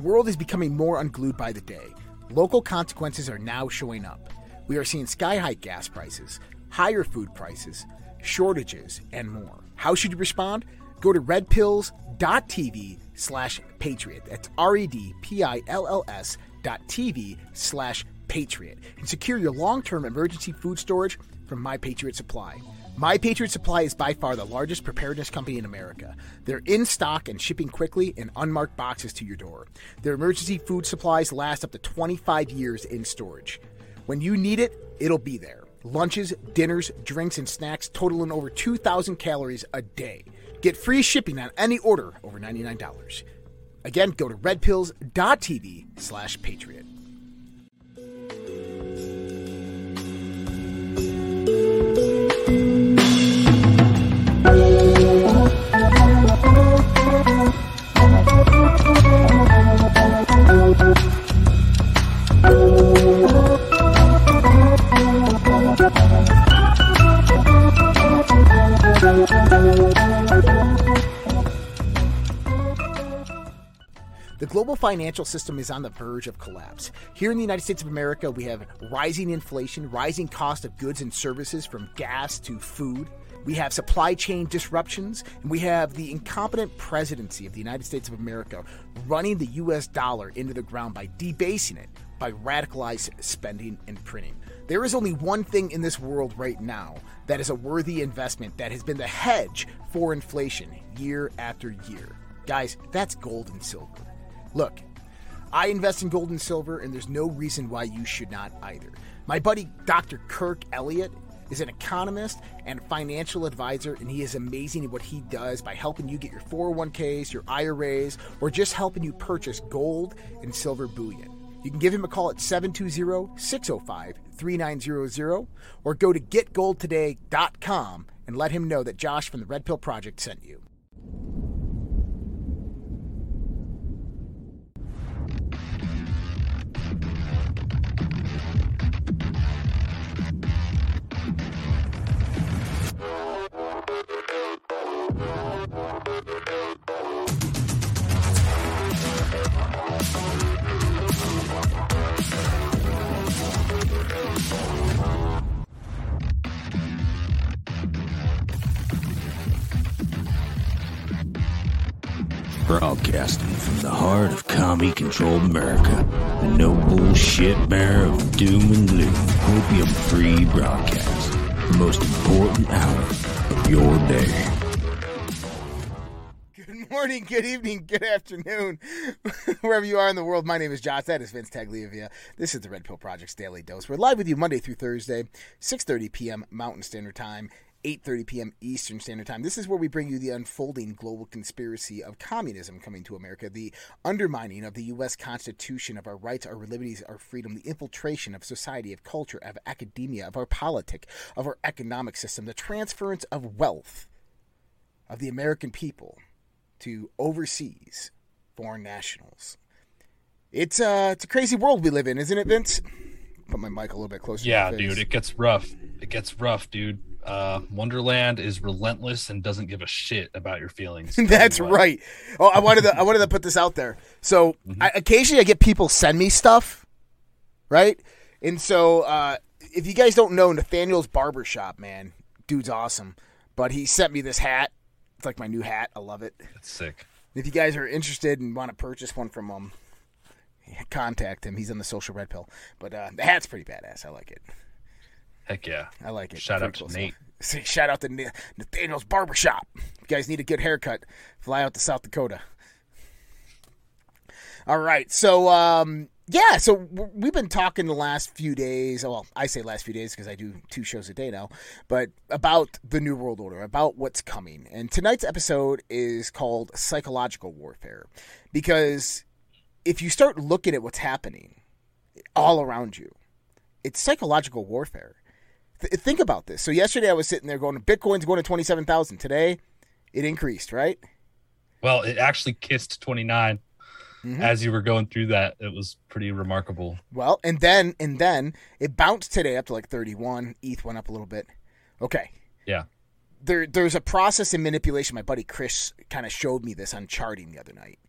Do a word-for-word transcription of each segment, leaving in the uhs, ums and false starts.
world is becoming more unglued by the day. Local consequences are now showing up. We are seeing sky-high gas prices, higher food prices, shortages, and more. How should you respond? Go to redpills.tv slash patriot. That's R-E-D-P-I-L-L-S dot TV slash patriot. And secure your long-term emergency food storage from My Patriot Supply. My Patriot Supply is by far the largest preparedness company in America. They're in stock and shipping quickly in unmarked boxes to your door. Their emergency food supplies last up to twenty-five years in storage. When you need it, it'll be there. Lunches, dinners, drinks, and snacks totaling over two thousand calories a day. Get free shipping on any order over ninety-nine dollars. Again, go to redpills.tv slash patriot. The global financial system is on the verge of collapse. Here in the United States of America, we have rising inflation, rising cost of goods and services from gas to food. We have supply chain disruptions, and we have the incompetent presidency of the United States of America running the U S dollar into the ground by debasing it, by radicalized spending and printing. There is only one thing in this world right now that is a worthy investment that has been the hedge for inflation year after year. Guys, that's gold and silver. Look, I invest in gold and silver, and there's no reason why you should not either. My buddy Doctor Kirk Elliott is an economist and financial advisor, and he is amazing at what he does by helping you get your four oh one k's, your I R As, or just helping you purchase gold and silver bullion. You can give him a call at seven two zero, six zero five, three nine zero zero or go to get gold today dot com and let him know that Josh from the Red Pill Project sent you. Broadcasting from the heart of commie-controlled America, the no bullshit bearer of doom and gloom, opium-free broadcast, the most important hour of your day. Good morning, good evening, good afternoon, wherever you are in the world. My name is Josh. That is Vince Tagliavia. This is the Red Pill Project's Daily Dose. We're live with you Monday through Thursday, six thirty p.m. Mountain Standard Time, eight thirty p.m. Eastern Standard Time. This is where we bring you the unfolding global conspiracy of communism coming to America, the undermining of the U S Constitution, of our rights, our liberties, our freedom, the infiltration of society, of culture, of academia, of our politic, of our economic system, the transference of wealth of the American people to overseas foreign nationals. It's, uh, it's a crazy world we live in, isn't it, Vince? Put my mic a little bit closer yeah, to my face. Dude, it gets rough. It gets rough, dude. Uh, Wonderland is relentless and doesn't give a shit about your feelings. That's right. Oh, I wanted to. I wanted to put this out there. So, mm-hmm. I, occasionally, I get people send me stuff, right? And so, uh, if you guys don't know, Nathaniel's Barbershop, man, dude's awesome. But he sent me this hat. It's like my new hat. I love it. It's sick. If you guys are interested and want to purchase one from him, contact him. He's on the Social Red Pill. But uh, the hat's pretty badass. I like it. Heck yeah. I like it. Shout Pretty out to cool Nate. Say shout out to Nathaniel's Barbershop. If you guys need a good haircut, fly out to South Dakota. All right. So, um, yeah. So we've been talking the last few days. Well, I say last few days because I do two shows a day now. But about the New World Order, about what's coming. And tonight's episode is called Psychological Warfare. Because if you start looking at what's happening all around you, it's psychological warfare. Th- think about this. So yesterday I was sitting there going, Bitcoin's going to twenty-seven thousand. Today, it increased, right? Well, it actually kissed twenty-nine mm-hmm. as you were going through that. It was pretty remarkable. Well, and then and then it bounced today up to like thirty-one. E T H went up a little bit. Okay. Yeah. There, there's a process in manipulation. My buddy Chris kind of showed me this on charting the other night.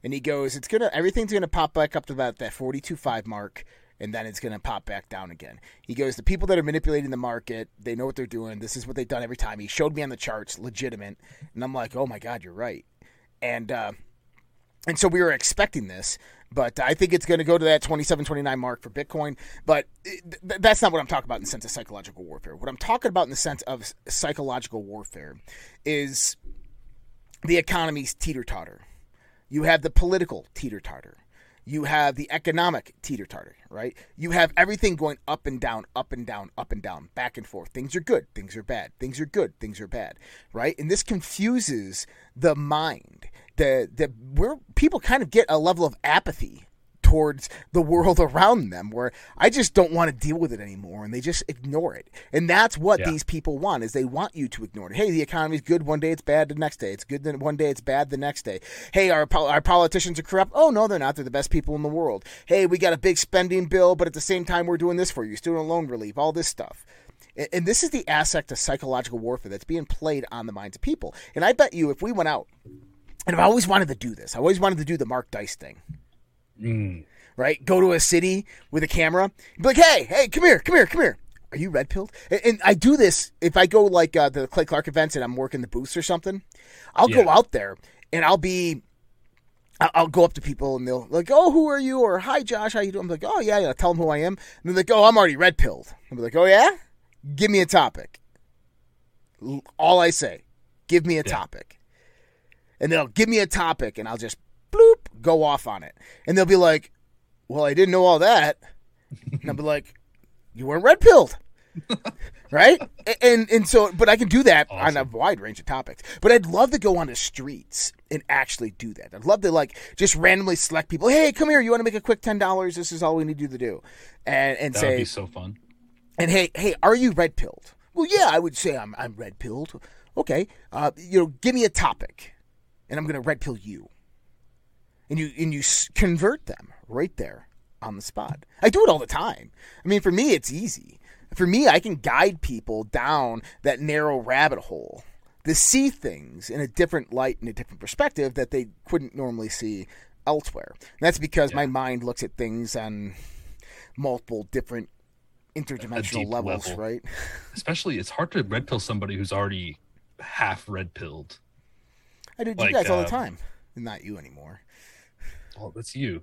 And he goes, it's gonna everything's gonna pop back up to about that forty-two point five mark, and then it's gonna pop back down again. He goes, the people that are manipulating the market, they know what they're doing. This is what they've done every time. He showed me on the charts, legitimate, and I'm like, oh my god, you're right. And uh, and so we were expecting this, but I think it's going to go to that twenty-seven, twenty-nine mark for Bitcoin. But th- that's not what I'm talking about in the sense of psychological warfare. What I'm talking about in the sense of psychological warfare is the economy's teeter-totter. You have the political teeter-totter. You have the economic teeter-totter, right? You have everything going up and down, up and down, up and down, back and forth. Things are good, things are bad. Things are good, things are bad, right? And this confuses the mind. The the where people kind of get a level of apathy towards the world around them, where I just don't want to deal with it anymore, and they just ignore it. And that's what yeah. these people want, is they want you to ignore it. Hey, the economy's good one day, it's bad the next day. It's good then one day, it's bad the next day. Hey, our our politicians are corrupt. Oh, no, they're not. They're the best people in the world. Hey, we got a big spending bill, but at the same time, we're doing this for you. Student loan relief, all this stuff. And, and this is the aspect of psychological warfare that's being played on the minds of people. And I bet you if we went out, and I've always wanted to do this. I always wanted to do the Mark Dice thing. Mm. Right? Go to a city with a camera. Be like, hey, hey, come here, come here, come here. Are you red pilled? And, and I do this if I go like uh, the Clay Clark events and I'm working the booths or something. I'll yeah. go out there and I'll be, I'll, I'll go up to people and they'll like, oh, who are you? Or hi, Josh, how you doing? I'm like, oh yeah, yeah. Tell them who I am. And they're like, oh, I'm already red pilled. I'll be like, oh yeah, give me a topic. All I say, give me a yeah. topic. And they'll give me a topic, and I'll just bloop go off on it. And they'll be like, well, I didn't know all that. And I'll be like, you weren't red pilled. Right? And and so, but I can do that awesome. on a wide range of topics. But I'd love to go on the streets and actually do that. I'd love to like just randomly select people. Hey, come here. You want to make a quick ten dollars? This is all we need you to do. And and that say, would be so fun. And hey, hey, are you red pilled? Well, yeah, I would say I'm I'm red pilled. Okay, uh, you know, give me a topic. And I'm going to red pill you. And you and you convert them right there on the spot. I do it all the time. I mean, for me, it's easy. For me, I can guide people down that narrow rabbit hole to see things in a different light and a different perspective that they couldn't normally see elsewhere. And that's because yeah. my mind looks at things on multiple different interdimensional levels, level. right? Especially, it's hard to red pill somebody who's already half red pilled. I do like, you guys all uh, the time. Not you anymore. Oh, that's you.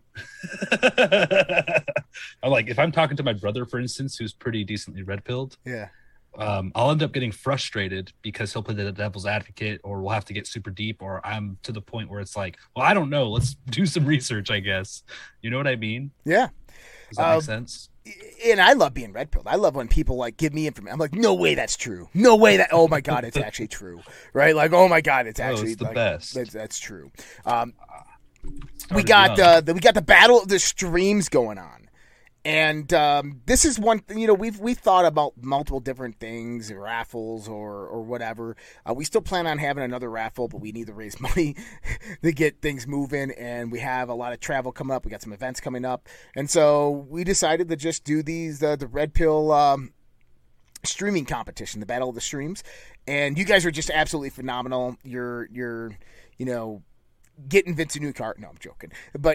I'm like, if I'm talking to my brother, for instance, who's pretty decently red pilled, yeah, um, I'll end up getting frustrated because he'll play the devil's advocate, or we'll have to get super deep, or I'm to the point where it's like, well, I don't know. Let's do some research, I guess. You know what I mean? Yeah. Does that uh, make sense? And I love being red pilled. I love when people like give me information. I'm like, no way that's true. No way that. Oh my god, it's actually true. Right? Like, oh my god, it's actually oh, it's the like, best. That's, that's true. Um, we got uh, the we got the battle of the streams going on, and um, this is one. You know, we've we thought about multiple different things, raffles or or whatever. Uh, we still plan on having another raffle, but we need to raise money to get things moving, and we have a lot of travel coming up. We got some events coming up, and so we decided to just do these uh, the Red Pill um, streaming competition, the Battle of the Streams, and you guys are just absolutely phenomenal. You're you're you know. Getting Vince a new car. No, I'm joking. But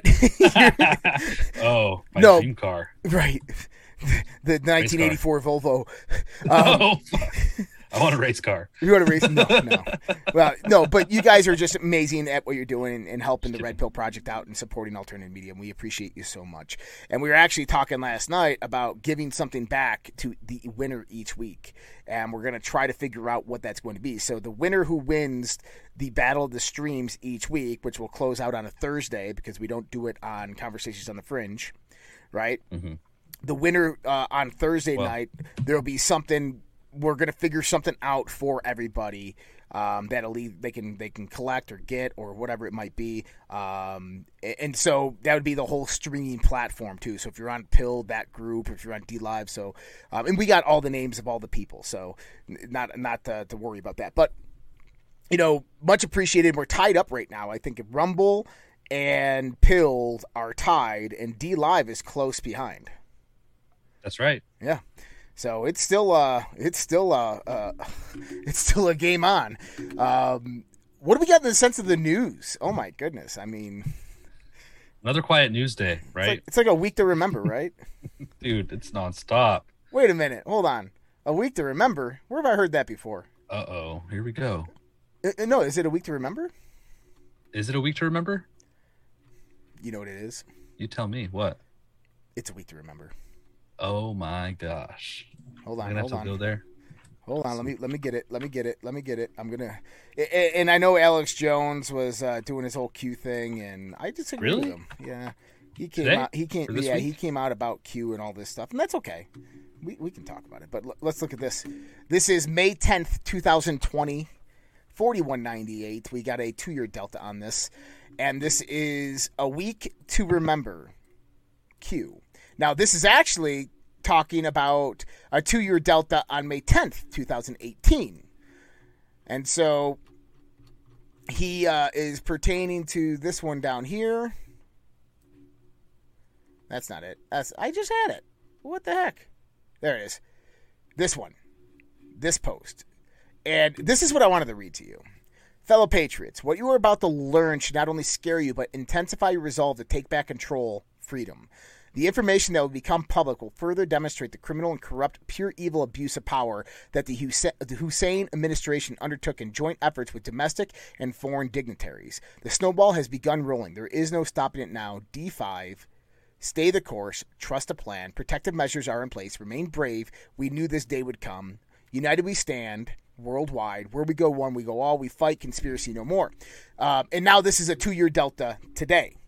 oh, my no, dream car. Right. The nineteen eighty-four Volvo. Um, oh, I want a race car. You want a race? No, no. Well, no, but you guys are just amazing at what you're doing and, and helping the Red Pill Project out and supporting alternative media. And we appreciate you so much. And we were actually talking last night about giving something back to the winner each week. And we're going to try to figure out what that's going to be. So the winner who wins the Battle of the Streams each week, which will close out on a Thursday because we don't do it on Conversations on the Fringe, right? Mm-hmm. The winner uh, on Thursday well, night, there will be something. We're going to figure something out for everybody um, that'll leave, they can they can collect or get or whatever it might be. Um, and so that would be the whole streaming platform too. So if you're on Pill, that group, if you're on D Live, so um, and we got all the names of all the people, so not not to, to worry about that. But you know, much appreciated. We're tied up right now. I think Rumble and Pill are tied, and D Live is close behind. That's right. Yeah. So it's still uh it's still uh, uh it's still a game on. Um, what do we got in the sense of the news? Oh my goodness! I mean, Another quiet news day, right? It's like, it's like a week to remember, right? Dude, it's nonstop. Wait a minute. Hold on. A week to remember? Where have I heard that before? Uh-oh. Here we go. Uh, no, is it a week to remember? Is it a week to remember? You know what it is? You tell me. What? It's a week to remember. Oh, my gosh. Hold on, I'm gonna hold have to on. go there. Hold on, let me let me get it. Let me get it. Let me get it. I'm gonna. And I know Alex Jones was uh, doing his whole Q thing, and I disagree Really? with him. Yeah, he came Today? out. He came. Or this Yeah, week? he came out about Q and all this stuff, and that's okay. We we can talk about it, but l- let's look at this. This is May tenth, twenty twenty. forty-one ninety-eight. We got a two-year delta on this, and this is a week to remember. Q. Now, this is actually talking about a two-year delta on May tenth, twenty eighteen. And so he uh, is pertaining to this one down here. That's not it. That's I just had it. What the heck? There it is. This one. This post. And this is what I wanted to read to you. Fellow patriots, what you are about to learn should not only scare you, but intensify your resolve to take back control, freedom. The information that will become public will further demonstrate the criminal and corrupt, pure evil abuse of power that the Hussein administration undertook in joint efforts with domestic and foreign dignitaries. The snowball has begun rolling. There is no stopping it now. D five, stay the course, trust a plan, protective measures are in place, remain brave. We knew this day would come. United we stand, worldwide. Where we go one, we go all. We fight, conspiracy no more. Uh, and now this is a two-year delta today.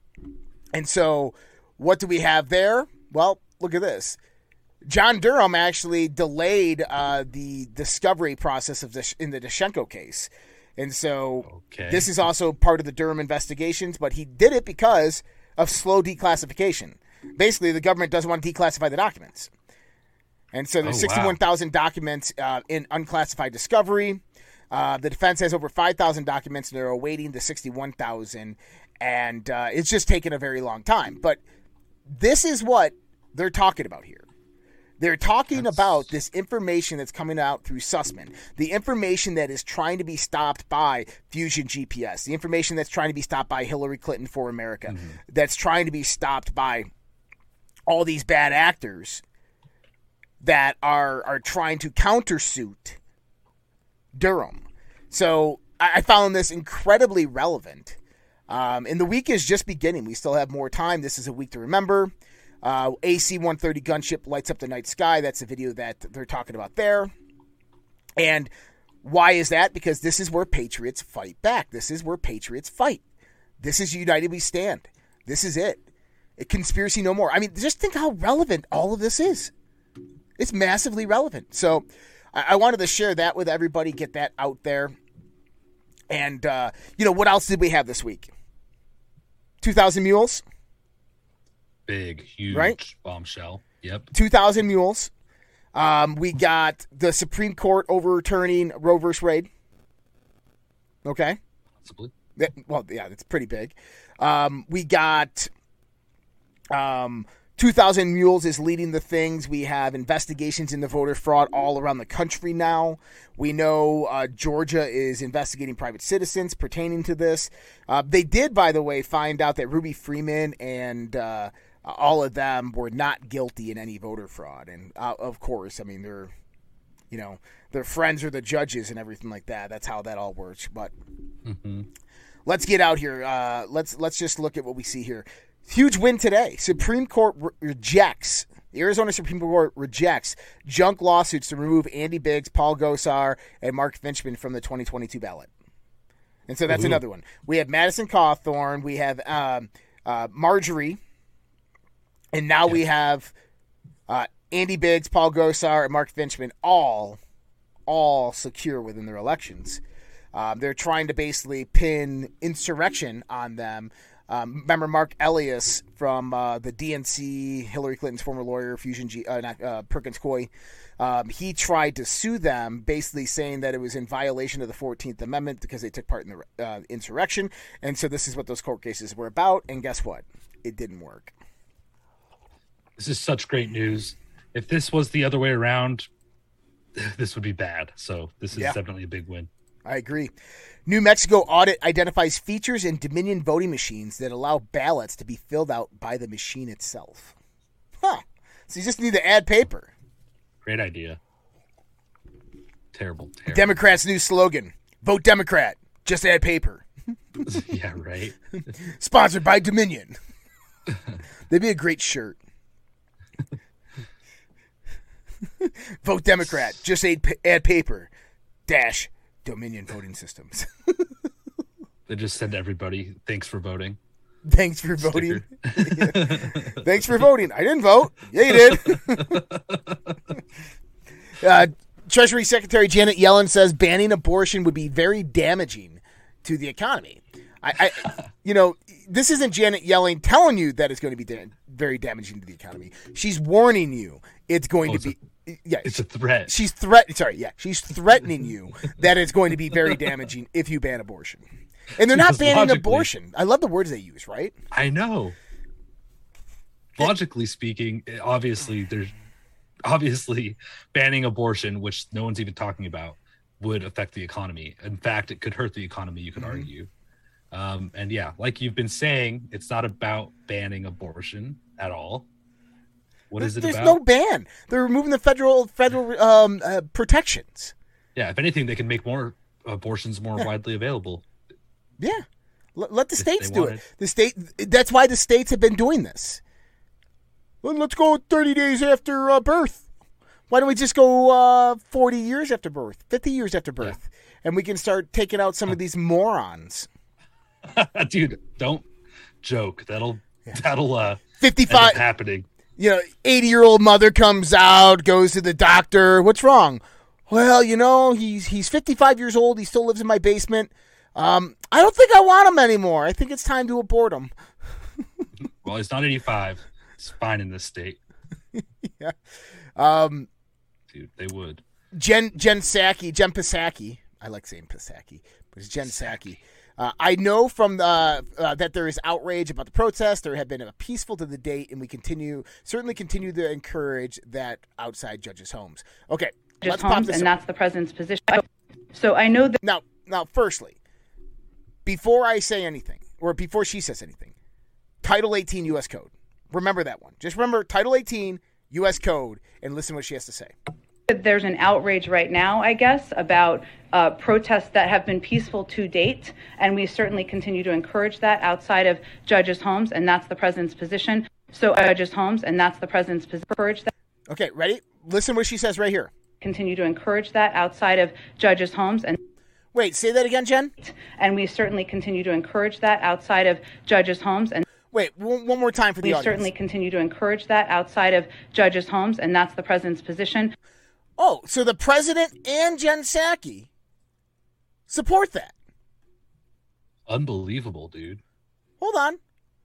And so what do we have there? Well, look at this. John Durham actually delayed uh, the discovery process of this in the Dashchenko case. And so Okay. this is also part of the Durham investigations, but he did it because of slow declassification. Basically, the government doesn't want to declassify the documents. And so there's Oh, wow. sixty-one thousand documents uh, in unclassified discovery. Uh, the defense has over five thousand documents, and they're awaiting the sixty-one thousand. And uh, it's just taken a very long time. But this is what they're talking about here. They're talking That's- about this information that's coming out through Sussman, the information that is trying to be stopped by Fusion G P S, the information that's trying to be stopped by Hillary Clinton for America, Mm-hmm. that's trying to be stopped by all these bad actors that are are trying to countersuit Durham. So I, I found this incredibly relevant. Um, and the week is just beginning. We still have more time. This is a week to remember. Uh, A C one thirty gunship lights up the night sky. That's the video that they're talking about there. And why is that? Because this is where patriots fight back. This is where patriots fight. This is United We Stand. This is it. A conspiracy no more. I mean, just think how relevant all of this is. It's massively relevant. So I, I wanted to share that with everybody, get that out there. And, uh, you know, what else did we have this week? two thousand Mules. Big, huge Right? bombshell. Yep. two thousand Mules. Um, we got the Supreme Court overturning Roe versus Wade. Okay. Possibly. That, well, yeah, that's pretty big. Um, we got um, two thousand Mules is leading the things. We have investigations into voter fraud all around the country now. We know uh, Georgia is investigating private citizens pertaining to this. Uh, they did, by the way, find out that Ruby Freeman and uh, all of them were not guilty in any voter fraud. And, uh, of course, I mean, they're, you know, their friends are the judges and everything like that. That's how that all works. But Mm-hmm. let's get out here. Uh, let's let's just look at what we see here. Huge win today. Supreme Court re- rejects, the Arizona Supreme Court rejects junk lawsuits to remove Andy Biggs, Paul Gosar, and Mark Finchman from the twenty twenty-two ballot. And so that's Ooh. another one. We have Madison Cawthorn. We have um, uh, Marjorie. And now we have uh, Andy Biggs, Paul Gosar, and Mark Finchman all, all secure within their elections. Um, they're trying to basically pin insurrection on them. Um, remember Mark Elias from uh, the D N C, Hillary Clinton's former lawyer, Fusion G, uh, not, uh, Perkins Coie. Um, he tried to sue them, basically saying that it was in violation of the fourteenth Amendment because they took part in the uh, insurrection. And so this is what those court cases were about. And guess what? It didn't work. This is such great news. If this was the other way around, this would be bad. So this is Yeah. definitely a big win. I agree. New Mexico audit identifies features in Dominion voting machines that allow ballots to be filled out by the machine itself. Huh. So you just need to add paper. Great idea. Terrible, terrible. Democrats' new slogan, vote Democrat, just add paper. Yeah, right. Sponsored by Dominion. That'd be a great shirt. Vote Democrat, just add, add paper, dash Dominion voting systems. They just send everybody, thanks for voting. Thanks for voting. Thanks for voting. I didn't vote. Yeah, you did. uh, Treasury Secretary Janet Yellen says banning abortion would be very damaging to the economy. I, I you know, this isn't Janet Yellen telling you that it's going to be da- very damaging to the economy. She's warning you it's going Oh, to be. a, yeah, it's a threat. She's threat. Sorry, yeah, she's threatening you that it's going to be very damaging if you ban abortion. And they're not Because banning logically- abortion. I love the words they use, right? I know. Logically speaking, obviously there's obviously banning abortion, which no one's even talking about, would affect the economy. In fact, it could hurt the economy, you could mm-hmm. argue. Um, and yeah, like you've been saying, it's not about banning abortion at all. What there's, is it there's about? There's no ban. They're removing the federal federal um, uh, protections. Yeah, if anything, they can make more abortions more yeah. widely available. Yeah, L- let the If states they do wanted. it. The state. That's why the states have been doing this. Well, let's go thirty days after uh, birth. Why don't we just go uh, forty years after birth, fifty years after birth, yeah. and we can start taking out some of these morons. Dude, don't joke. That'll yeah. that'll uh fifty-five end up happening. You know, eighty-year-old mother comes out, goes to the doctor. What's wrong? Well, you know, he's he's fifty-five years old. He still lives in my basement. Um, I don't think I want him anymore. I think it's time to abort him. Well, he's not eighty-five. It's fine in this state. Yeah. Um, Dude, they would. Jen Jen Psaki, Jen Psaki. I like saying Psaki, but it's Jen Psaki. Uh, I know from the, uh, that there is outrage about the protest. There have been a peaceful to the date, and we continue certainly continue to encourage that outside judges' homes. Okay, Judges' let's homes, pop this and up. that's the president's position. So I know that now. Now, firstly, before I say anything, or before she says anything, Title eighteen U S Code. Remember that one. Just remember Title eighteen U S Code, and listen to what she has to say. There's an outrage right now, I guess, about uh, protests that have been peaceful to date, and we certainly continue to encourage that outside of judges' homes, and that's the president's position. So uh, judges' homes, and that's the president's position. Encourage that. Okay, ready? Listen to what she says right here. Continue to encourage that outside of judges' homes, and wait, say that again, Jen. And we certainly continue to encourage that outside of judges' homes, and wait, one, one more time for the we audience. We certainly continue to encourage that outside of judges' homes, and that's the president's position. Oh, so the president and Jen Psaki support that. Unbelievable, dude. Hold on.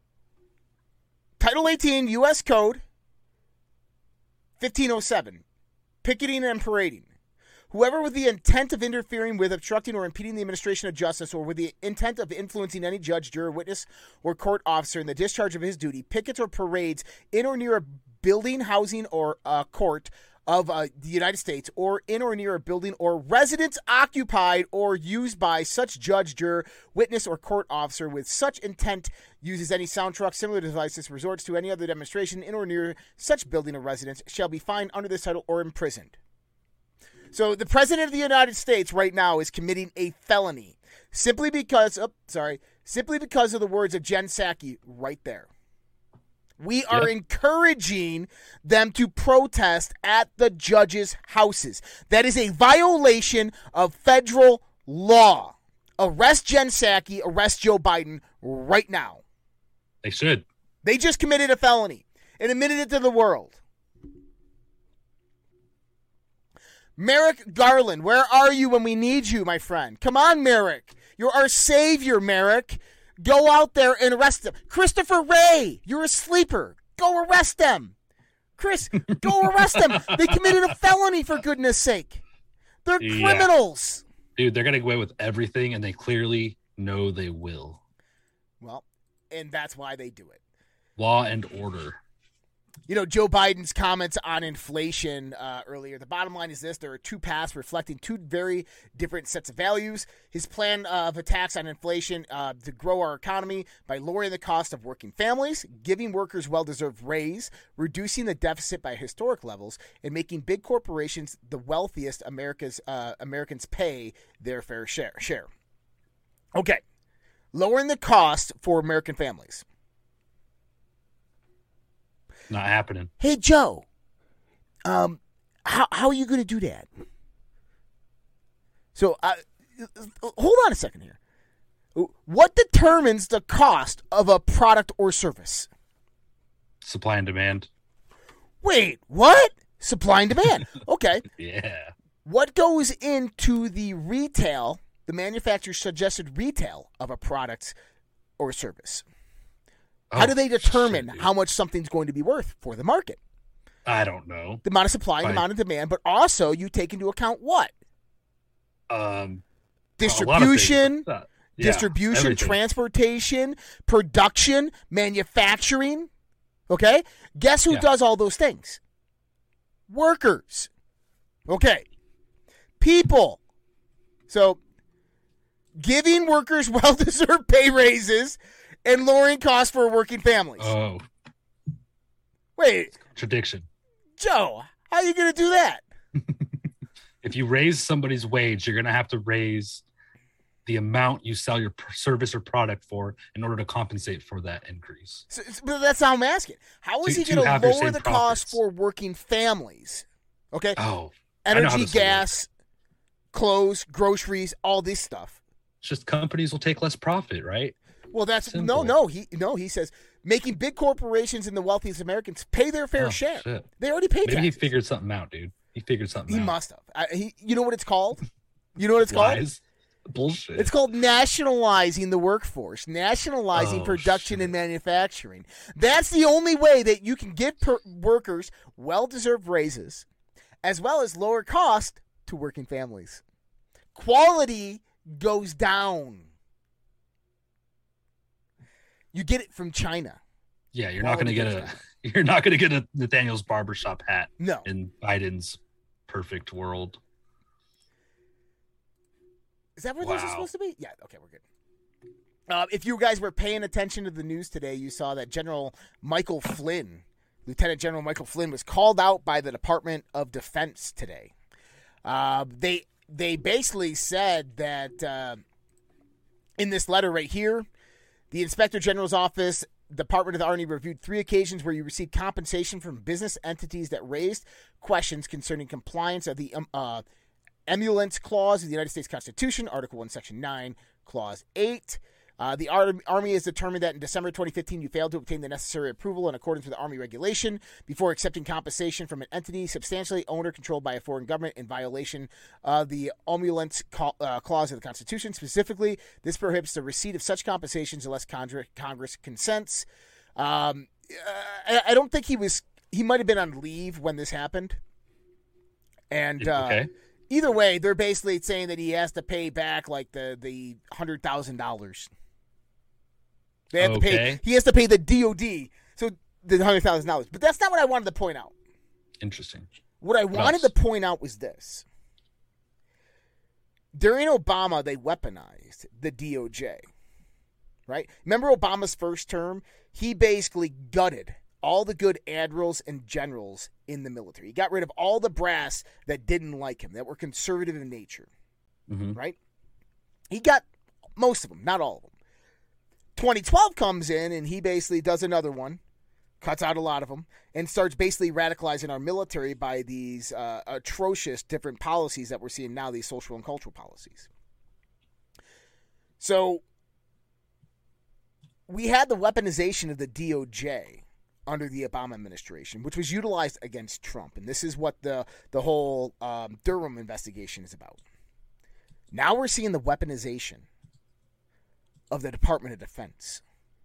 Title eighteen U S Code fifteen oh seven. Picketing and parading. Whoever with the intent of interfering with, obstructing, or impeding the administration of justice, or with the intent of influencing any judge, juror, witness, or court officer in the discharge of his duty, pickets or parades in or near a building, housing, or uh, court of uh, the United States, or in or near a building or residence occupied or used by such judge, juror, witness, or court officer with such intent, uses any sound truck, similar devices, resorts to any other demonstration in or near such building or residence, shall be fined under this title or imprisoned. So the president of the United States right now is committing a felony simply because, oh, sorry, simply because of the words of Jen Psaki right there. We are yeah. encouraging them to protest at the judges' houses. That is a violation of federal law. Arrest Jen Psaki, arrest Joe Biden right now. They should. They just committed a felony and admitted it to the world. Merrick Garland, where are you when we need you, my friend? Come on, Merrick. You're our savior, Merrick. Go out there and arrest them. Christopher Wray, you're a sleeper. Go arrest them. Chris, go arrest them. They committed a felony, for goodness sake. They're yeah. criminals. Dude, they're going to go away with everything, and they clearly know they will. Well, and that's why they do it. Law and order. You know, Joe Biden's comments on inflation uh, earlier. The bottom line is this. There are two paths reflecting two very different sets of values. His plan uh, of attacks on inflation uh, to grow our economy by lowering the cost of working families, giving workers well-deserved raise, reducing the deficit by historic levels, and making big corporations the wealthiest America's uh, Americans pay their fair share. share. Okay. Lowering the cost for American families. Not happening. Hey, Joe, um, how how are you going to do that? So, uh, hold on a second here. What determines the cost of a product or service? Supply and demand. Wait, what? Supply and demand. Okay. Yeah. What goes into the retail, the manufacturer's suggested retail of a product or service? How Oh, do they determine shit, dude. how much something's going to be worth for the market? I don't know. The amount of supply and the Fine. amount of demand, but also you take into account what? Um, Distribution, Uh, yeah, distribution, everything. transportation, production, manufacturing. Okay? Guess who Yeah. does all those things? Workers. Okay. People. So, giving workers well-deserved pay raises and lowering costs for working families. Oh, Wait, contradiction. Joe, how are you going to do that? If you raise somebody's wage, you're going to have to raise the amount you sell your pr- service or product for in order to compensate for that increase. So, but that's how I'm asking. How is To- he to going have to your lower same the cost profits. for working families? Okay? Oh, I know how Energy, this will work. gas, clothes, groceries, all this stuff. It's just companies will take less profit, right? Well, that's no, Simple. no. He no. He says making big corporations and the wealthiest Americans pay their fair Oh, share. shit. They already pay Maybe he taxes. figured something out, dude. He figured something He out. must have. I, he, you know what it's called? You know what it's called? Lies. Bullshit. It's called nationalizing the workforce, nationalizing Oh, production shit. and manufacturing. That's the only way that you can give per- workers well-deserved raises, as well as lower cost to working families. Quality goes down. You get it from China. yeah, you're not going to Quality get goes a you're not going to get a Nathaniel's barbershop hat No. in Biden's perfect world. Is that where those are Wow. supposed to be? Yeah, okay, we're good. Uh, if you guys were paying attention to the news today, you saw that General Michael Flynn, Lieutenant General Michael Flynn, was called out by the Department of Defense today. Uh, they they basically said that uh, in this letter right here, the Inspector General's office, Department of the Army, reviewed three occasions where you received compensation from business entities that raised questions concerning compliance of the um, uh, Emoluments Clause of the United States Constitution, Article one, Section nine, Clause eight. Uh, the Ar- Army has determined that in December twenty fifteen, you failed to obtain the necessary approval in accordance with the Army regulation before accepting compensation from an entity substantially owned or controlled by a foreign government in violation of the Emoluments uh, Clause of the Constitution. Specifically, this prohibits the receipt of such compensations unless Congre- Congress consents. Um, I, I don't think he was, he might have been on leave when this happened. And, uh, Okay. either way, they're basically saying that he has to pay back like the the hundred thousand dollars. They have to pay. Okay. He has to pay the D O D, so the hundred thousand dollars. But that's not what I wanted to point out. Interesting. What I wanted else? to point out was this: during Obama, they weaponized the D O J. Right? Remember Obama's first term? He basically gutted all the good admirals and generals in the military. He got rid of all the brass that didn't like him, that were conservative in nature. Mhm. Right? He got most of them, not all of them. twenty twelve comes in, and he basically does another one, cuts out a lot of them, and starts basically radicalizing our military by these uh, atrocious different policies that we're seeing now, these social and cultural policies. So we had the weaponization of the D O J under the Obama administration, which was utilized against Trump. And this is what the, the whole um, Durham investigation is about. Now we're seeing the weaponization of the Department of Defense.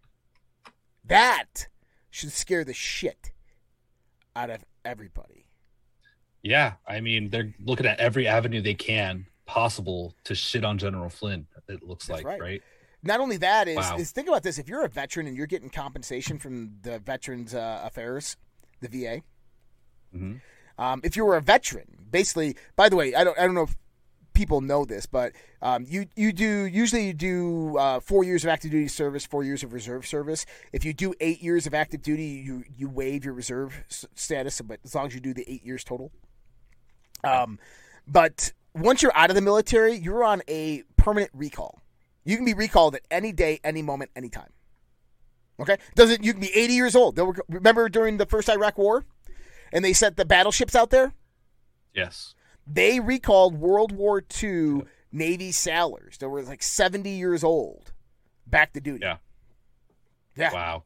That should scare the shit out of everybody. Yeah, I mean, they're looking at every avenue they can possible to shit on General Flynn, it looks That's like, right. right? Not only that is, Wow. is think about this. If you're a veteran and you're getting compensation from the Veterans uh, Affairs the V A. Mm-hmm. Um, if you were a veteran, basically, by the way, I don't I don't know if people know this, but um, you you do usually you do uh, four years of active duty service, four years of reserve service. If you do eight years of active duty, you you waive your reserve status, but as long as you do the eight years total. Um, but once you're out of the military, you're on a permanent recall. You can be recalled at any day, any moment, anytime. Okay, doesn't you can be eighty years old? They'll, remember during the first Iraq War, and they sent the battleships out there. Yes. They recalled World War Two Navy sailors that were like seventy years old back to duty. Yeah. Yeah. Wow.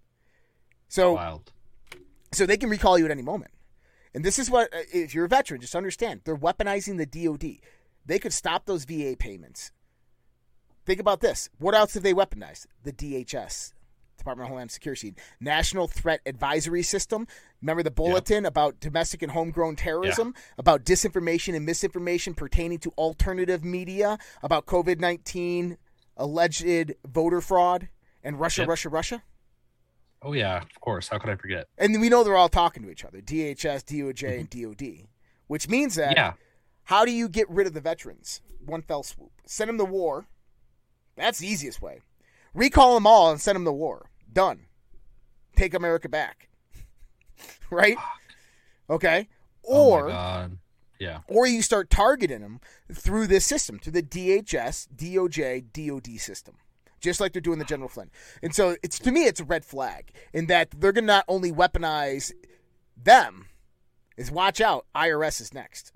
So, Wild. so they can recall you at any moment. And this is what, if you're a veteran, just understand, they're weaponizing the D O D. They could stop those V A payments. Think about this. What else have they weaponized? The D H S. Department of Homeland Security, National Threat Advisory System. Remember the bulletin yep. about domestic and homegrown terrorism, yeah. about disinformation and misinformation pertaining to alternative media, about COVID nineteen, alleged voter fraud, and Russia, yep. Russia, Russia? Oh, yeah, of course. How could I forget? And we know they're all talking to each other, D H S, D O J, mm-hmm. and D O D, which means that yeah. how do you get rid of the veterans? One fell swoop. Send them to war. That's the easiest way. Recall them all and send them to war. Done. Take America back. Right? Okay? Or, oh my God. Yeah. Or you start targeting them through this system, through the D H S, D O J, D O D system. Just like they're doing the General Flynn. And so, it's to me, it's a red flag in that they're going to not only weaponize them, is watch out, I R S is next.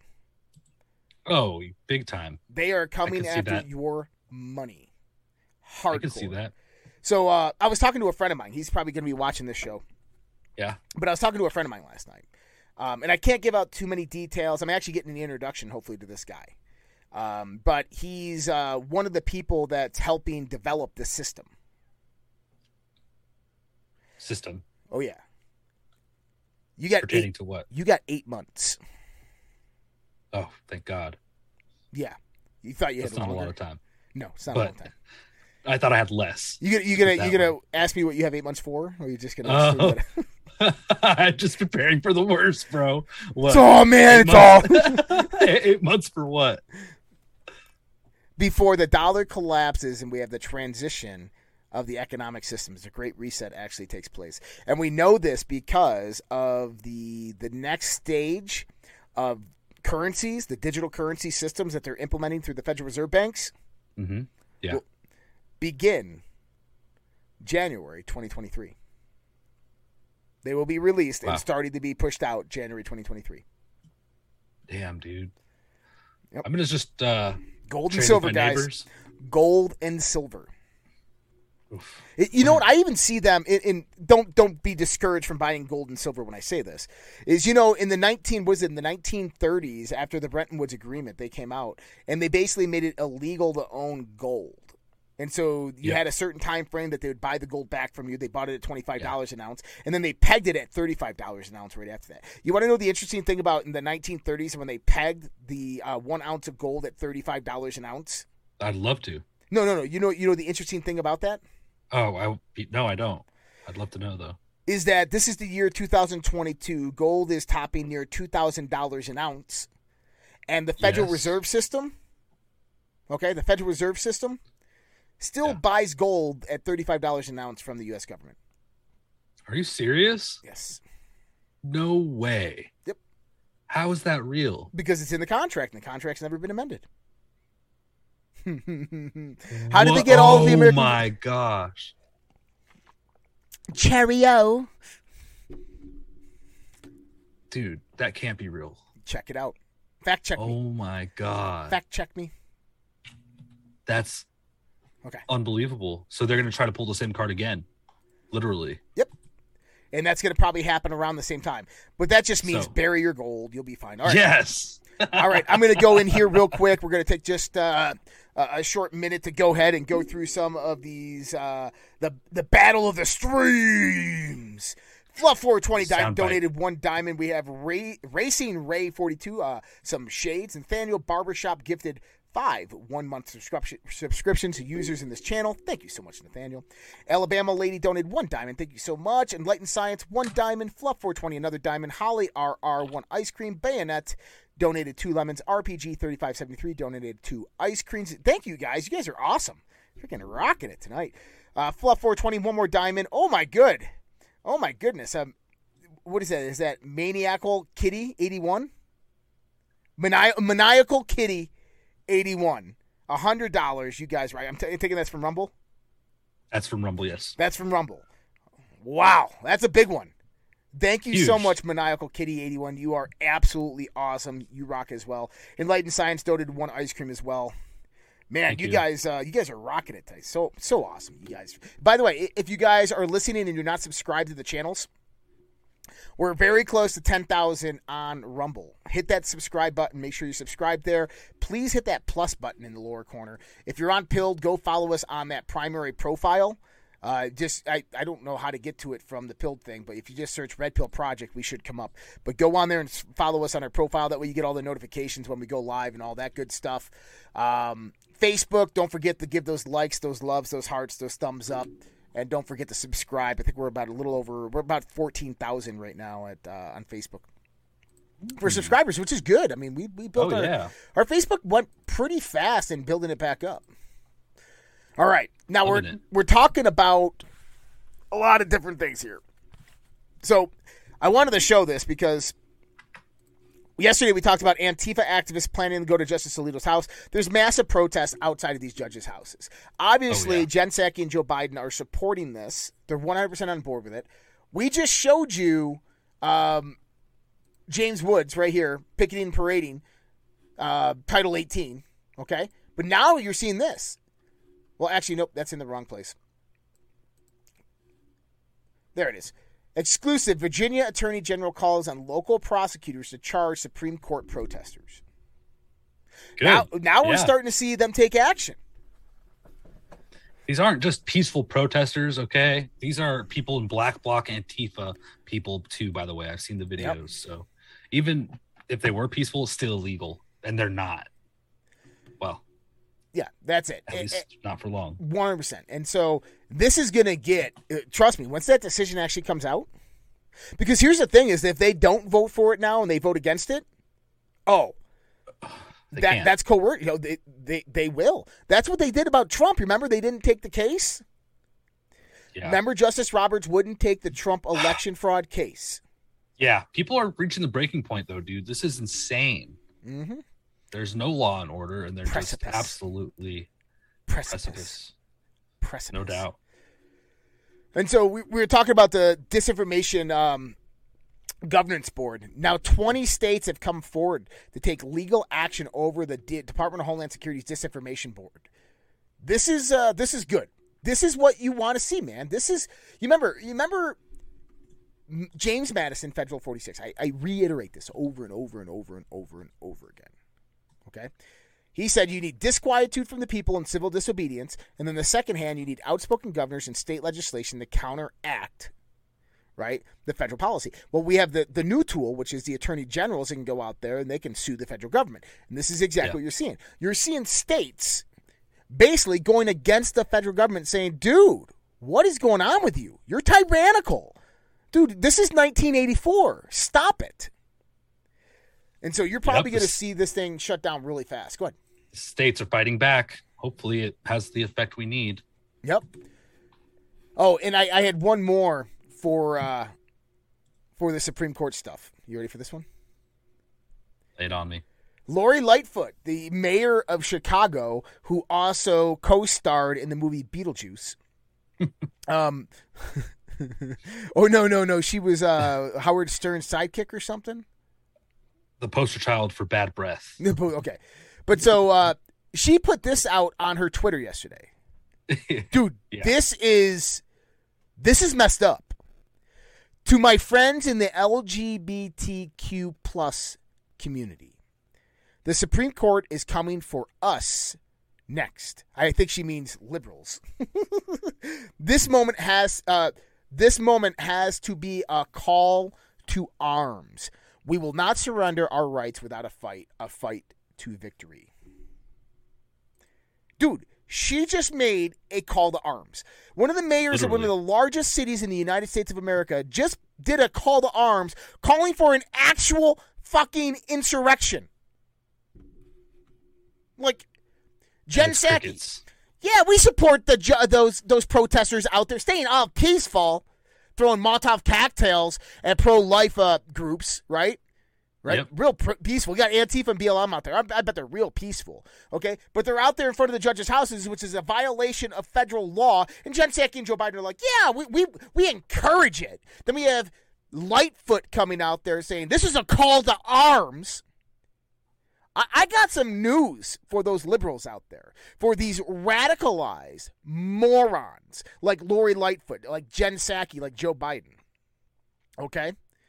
Oh, big time. They are coming after that. your money. Hardcore. I can see that. So uh, I was talking to a friend of mine. He's probably going to be watching this show. Yeah. But I was talking to a friend of mine last night. Um, and I can't give out too many details. I'm actually getting the introduction, hopefully, to this guy. Um, but he's uh, one of the people that's helping develop the system. System? Oh, yeah. You got Pertaining eight, to what? You got eight months. Oh, thank God. Yeah. You thought you That's had not longer. a lot of time. No, it's not but, a long time. I thought I had less. You gonna you gonna you gonna way. ask me what you have eight months for, or are you just gonna? Uh, I'm just preparing for the worst, bro. What? Oh man, eight it's months? all eight months for what? Before the dollar collapses and we have the transition of the economic systems, the Great Reset actually takes place, and we know this because of the the next stage of currencies, the digital currency systems that they're implementing through the Federal Reserve banks. Mm-hmm. Yeah. Will begin January twenty twenty-three. They will be released wow. and starting to be pushed out January twenty twenty-three. Damn, dude. Yep. I'm gonna just uh, gold and silver, guys. Neighbors. Gold and silver. It, you know what? I even see them in, in. Don't don't be discouraged from buying gold and silver when I say this. Is you know in the nineteen was it in the nineteen thirties after the Bretton Woods Agreement they came out and they basically made it illegal to own gold. And so you yeah. had a certain time frame that they would buy the gold back from you. They bought it at twenty-five dollars yeah. an ounce, and then they pegged it at thirty-five dollars an ounce right after that. You want to know the interesting thing about in the nineteen thirties when they pegged the uh, one ounce of gold at thirty-five dollars an ounce? I'd love to. No, no, no. You know, you know the interesting thing about that? Oh, I no, I don't. I'd love to know though. Is that this is the year two thousand twenty-two? Gold is topping near two thousand dollars an ounce, and the Federal yes. Reserve System. Okay, the Federal Reserve System. Still yeah. buys gold at thirty-five dollars an ounce from the U S government. Are you serious? Yes. No way. Yep. How is that real? Because it's in the contract, and the contract's never been amended. How did what? they get all oh of the American... Oh, my gosh. Cheerio. Dude, that can't be real. Check it out. Fact check oh, me. Oh, my God. Fact check me. That's... Okay. Unbelievable. So they're going to try to pull the same card again. Literally. Yep. And that's going to probably happen around the same time. But that just means so. bury your gold. You'll be fine. All right. Yes. All right. I'm going to go in here real quick. We're going to take just uh, a short minute to go ahead and go through some of these, uh, the, the Battle of the Streams. Fluff four twenty di- donated one diamond. We have Ray, Racing Ray forty-two, uh, some shades. Nathaniel Barbershop gifted five one-month subscription subscription to users in this channel. Thank you so much, Nathaniel. Alabama Lady donated one diamond. Thank you so much. Enlightened Science, one diamond. Fluff four twenty, another diamond. Holly R R, one ice cream. Bayonet donated two lemons. R P G thirty-five seventy-three donated two ice creams. Thank you, guys. You guys are awesome. Freaking rocking it tonight. Uh, Fluff four twenty, one more diamond. Oh, my good. Oh, my goodness. Um, what is that? Is that Maniacal Kitty eighty-one? Mani- Maniacal Kitty eighty-one. one hundred dollars. You guys, right? I'm t- thinking that's from Rumble? That's from Rumble, yes. That's from Rumble. Wow. That's a big one. Thank you Huge. so much, Maniacal Kitty eighty-one. You are absolutely awesome. You rock as well. Enlightened Science donated one ice cream as well. Man, Thank you, you. guys, uh, you guys are rocking it today. So, so awesome, you guys. By the way, if you guys are listening and you're not subscribed to the channels, we're very close to ten thousand on Rumble. Hit that subscribe button. Make sure you're subscribed there. Please hit that plus button in the lower corner. If you're on Pilled, go follow us on that primary profile. Uh, just I, I don't know how to get to it from the Pilled thing, but if you just search Red Pill Project, we should come up. But go on there and follow us on our profile. That way you get all the notifications when we go live and all that good stuff. Um, Facebook, don't forget to give those likes, those loves, those hearts, those thumbs up. And don't forget to subscribe. I think we're about a little over, we're about fourteen thousand right now at uh, on Facebook for subscribers, which is good. I mean, we we built Oh, our, yeah. our our Facebook went pretty fast in building it back up. All right. Now we're Loving it. we're talking about a lot of different things here. So I wanted to show this because yesterday we talked about Antifa activists planning to go to Justice Alito's house. There's massive protests outside of these judges' houses. Obviously, Oh, yeah. Jen Psaki and Joe Biden are supporting this. They're one hundred percent on board with it. We just showed you um, James Woods right here, picketing and parading, uh, Title eighteen, okay? But now you're seeing this. Well, actually, nope, that's in the wrong place. There it is. Exclusive, Virginia Attorney General calls on local prosecutors to charge Supreme Court protesters. Good. Now, now we're Yeah. starting to see them take action. These aren't just peaceful protesters, okay? These are people in Black Bloc Antifa people too, by the way. I've seen the videos. Yep. So even if they were peaceful, it's still illegal. And they're not. Well, Yeah, that's it. at Eh, least eh, not for long. one hundred percent. And so this is going to get, uh, trust me, once that decision actually comes out, because here's the thing is if they don't vote for it now and they vote against it, oh, They that can't. that's covert. You know, they, they, they will. That's what they did about Trump. Remember, they didn't take the case? Yeah. Remember, Justice Roberts wouldn't take the Trump election fraud case. Yeah. People are reaching the breaking point, though, dude. This is insane. Mm-hmm. There's no law and order, and they're Precipice. just absolutely Precipice. precipice. Precipice. No doubt. And so we, we were talking about the disinformation um, governance board. Now, twenty states have come forward to take legal action over the D- Department of Homeland Security's disinformation board. This is uh, this is good. This is what you want to see, man. This is you remember you remember M- James Madison, Federal forty-six. I, I reiterate this over and over and over and over and over again. Okay. He said you need disquietude from the people and civil disobedience, and then the second hand, you need outspoken governors and state legislation to counteract, right, the federal policy. Well, we have the, the new tool, which is the attorney generals that can go out there and they can sue the federal government. And this is exactly Yeah. what you're seeing. You're seeing states basically going against the federal government saying, dude, what is going on with you? You're tyrannical. Dude, this is nineteen eighty-four. Stop it. And so you're probably Yep, going to this- see this thing shut down really fast. Go ahead. States are fighting back. Hopefully, it has the effect we need. Yep. Oh, and I, I had one more for uh, for the Supreme Court stuff. You ready for this one? Lay it on me. Lori Lightfoot, the mayor of Chicago, who also co-starred in the movie Beetlejuice. um, oh no, no, no, she was uh, Howard Stern's sidekick or something. The poster child for bad breath. Okay, but so uh, she put this out on her Twitter yesterday. Dude, Yeah. this is this is messed up. To my friends in the L G B T Q plus community, the Supreme Court is coming for us next. I think she means liberals. This moment has uh, this moment has to be a call to arms. We will not surrender our rights without a fight, a fight to victory. Dude, she just made a call to arms. One of the mayors Literally. of one of the largest cities in the United States of America just did a call to arms calling for an actual fucking insurrection. Like, Jen Psaki. Yeah, we support the ju- those those protesters out there staying all peaceful, throwing Molotov cocktails at pro-life uh, groups, right? Right? Yep. Real pr- peaceful. We got Antifa and B L M out there. I, I bet they're real peaceful, okay? But they're out there in front of the judges' houses, which is a violation of federal law. And Jen Psaki and Joe Biden are like, yeah, we, we, we encourage it. Then we have Lightfoot coming out there saying, this is a call to arms. I, I got some news for those liberals out there, for these radicalized morons like Lori Lightfoot, like Jen Psaki, like Joe Biden, okay?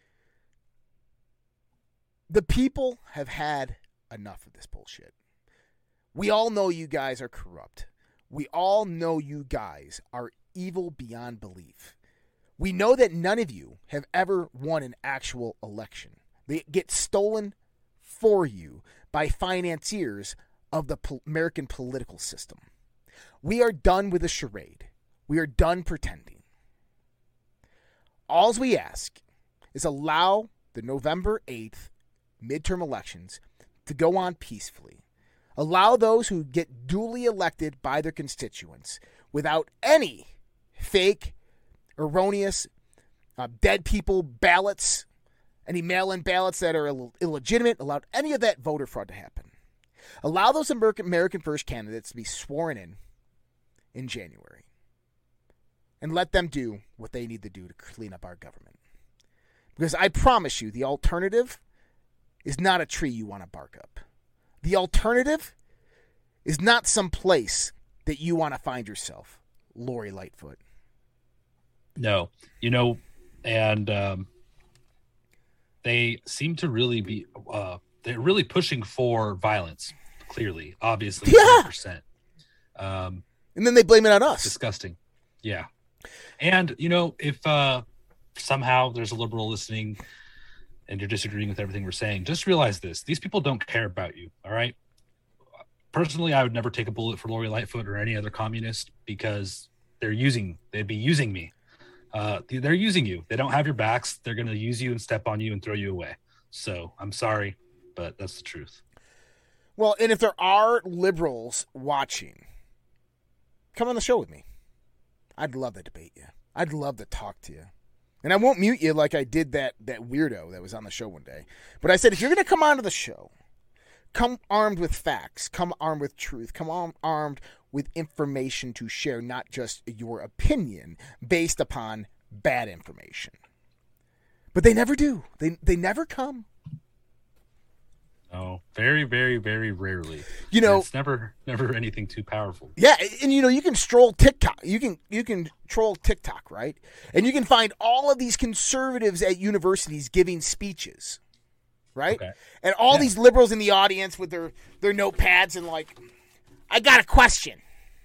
The people have had enough of this bullshit. We all know you guys are corrupt. We all know you guys are evil beyond belief. We know that none of you have ever won an actual election. They get stolen for you by financiers of the po- American political system. We are done with the charade. We are done pretending. All we ask is allow the November eighth midterm elections to go on peacefully. Allow those who get duly elected by their constituents without any fake, erroneous, uh, dead people ballots, any mail-in ballots that are Ill- illegitimate, allow any of that voter fraud to happen. Allow those American, American First candidates to be sworn in in January. And let them do what they need to do to clean up our government. Because I promise you, the alternative is not a tree you want to bark up. The alternative is not some place that you want to find yourself, Lori Lightfoot. No, you know, and um, they seem to really be, uh, they're really pushing for violence, clearly, obviously, Yeah. one hundred percent. Um, and then they blame it on us. Disgusting. Yeah. And, you know, if uh, somehow there's a liberal listening and you're disagreeing with everything we're saying, just realize this. These people don't care about you, all right? Personally, I would never take a bullet for Lori Lightfoot or any other communist because they're using, they'd be using me. Uh, they're using you. They don't have your backs. They're going to use you and step on you and throw you away. So I'm sorry, but that's the truth. Well, and if there are liberals watching, come on the show with me. I'd love to debate you. I'd love to talk to you. And I won't mute you like I did that that weirdo that was on the show one day. But I said, if you're going to come onto the show, come armed with facts, come armed with truth, come on, armed with information to share, not just your opinion based upon bad information. But they never do. They they never come. No, very, very, very rarely. You know, it's never, never anything too powerful. Yeah, and you know, you can stroll TikTok. You can you can troll TikTok, right? And you can find all of these conservatives at universities giving speeches, right? Okay. And all Yeah. these liberals in the audience with their their notepads and like, I got a question.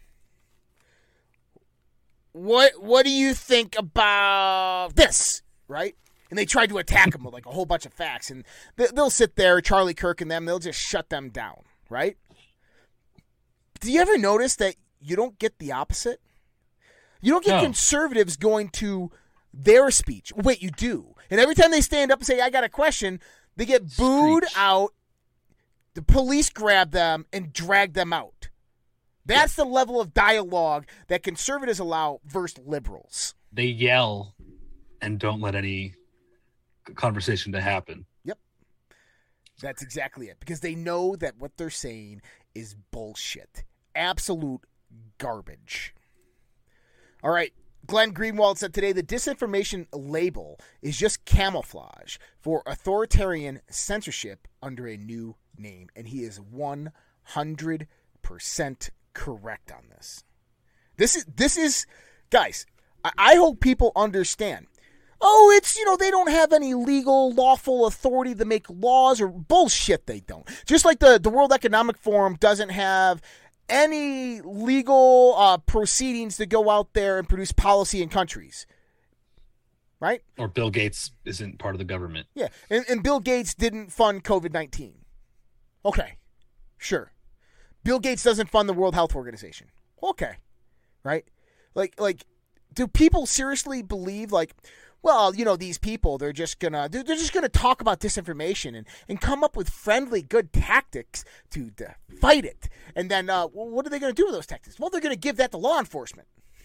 What what do you think about this, right? And they tried to attack them with like a whole bunch of facts. And they'll sit there, Charlie Kirk and them, they'll just shut them down, right? Do you ever notice that you don't get the opposite? You don't get No. conservatives going to their speech. Wait, you do. And every time they stand up and say, I got a question, they get booed Screech. out. The police grab them and drag them out. That's the level of dialogue that conservatives allow versus liberals. They yell and don't let any conversation to happen. Yep. That's exactly it. Because they know that what they're saying is bullshit. Absolute garbage. All right. Glenn Greenwald said today the disinformation label is just camouflage for authoritarian censorship under a new name. And he is one hundred percent correct on this. This is, this is guys, I, I hope people understand. Oh, it's, you know, they don't have any legal, lawful authority to make laws or bullshit they don't. Just like the, the World Economic Forum doesn't have any legal uh, proceedings to go out there and produce policy in countries. Right? Or Bill Gates isn't part of the government. Yeah, and, and Bill Gates didn't fund covid nineteen. Okay, sure. Bill Gates doesn't fund the World Health Organization. Okay, right? Like, like, do people seriously believe, like, well, you know, these people, they're just gonna, they're, they're just gonna talk about disinformation and, and come up with friendly, good tactics to, to fight it. And then, uh, what are they gonna do with those tactics? Well, they're gonna give that to law enforcement.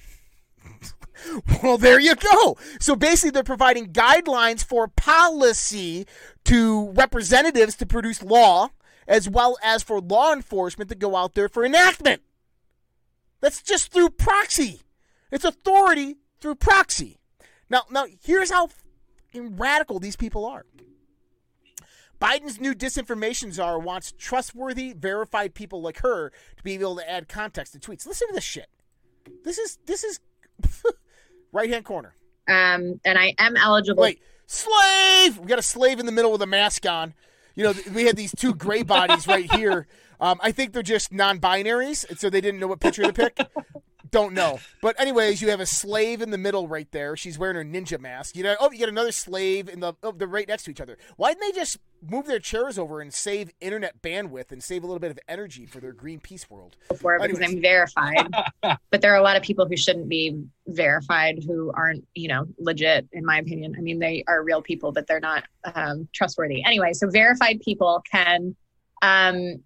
Well, there you go. So basically, they're providing guidelines for policy to representatives to produce law, as well as for law enforcement to go out there for enactment. That's just through proxy. It's authority through proxy. Now, now here's how radical these people are. Biden's new disinformation czar wants trustworthy, verified people like her to be able to add context to tweets. Listen to this shit. This is this is right hand corner. Um, and I am eligible. Wait, slave. We got a slave in the middle with a mask on. You know, we had these two gray bodies right here. Um, I think they're just non-binaries, and so they didn't know what picture to pick. Don't know. But anyways, you have a slave in the middle right there. She's wearing her ninja mask. You know, oh, you got another slave in the oh, they're right next to each other. Why didn't they just move their chairs over and save internet bandwidth and save a little bit of energy for their Greenpeace world? For because I'm verified. But there are a lot of people who shouldn't be verified who aren't, you know, legit, in my opinion. I mean, they are real people, but they're not um, trustworthy. Anyway, so verified people can um,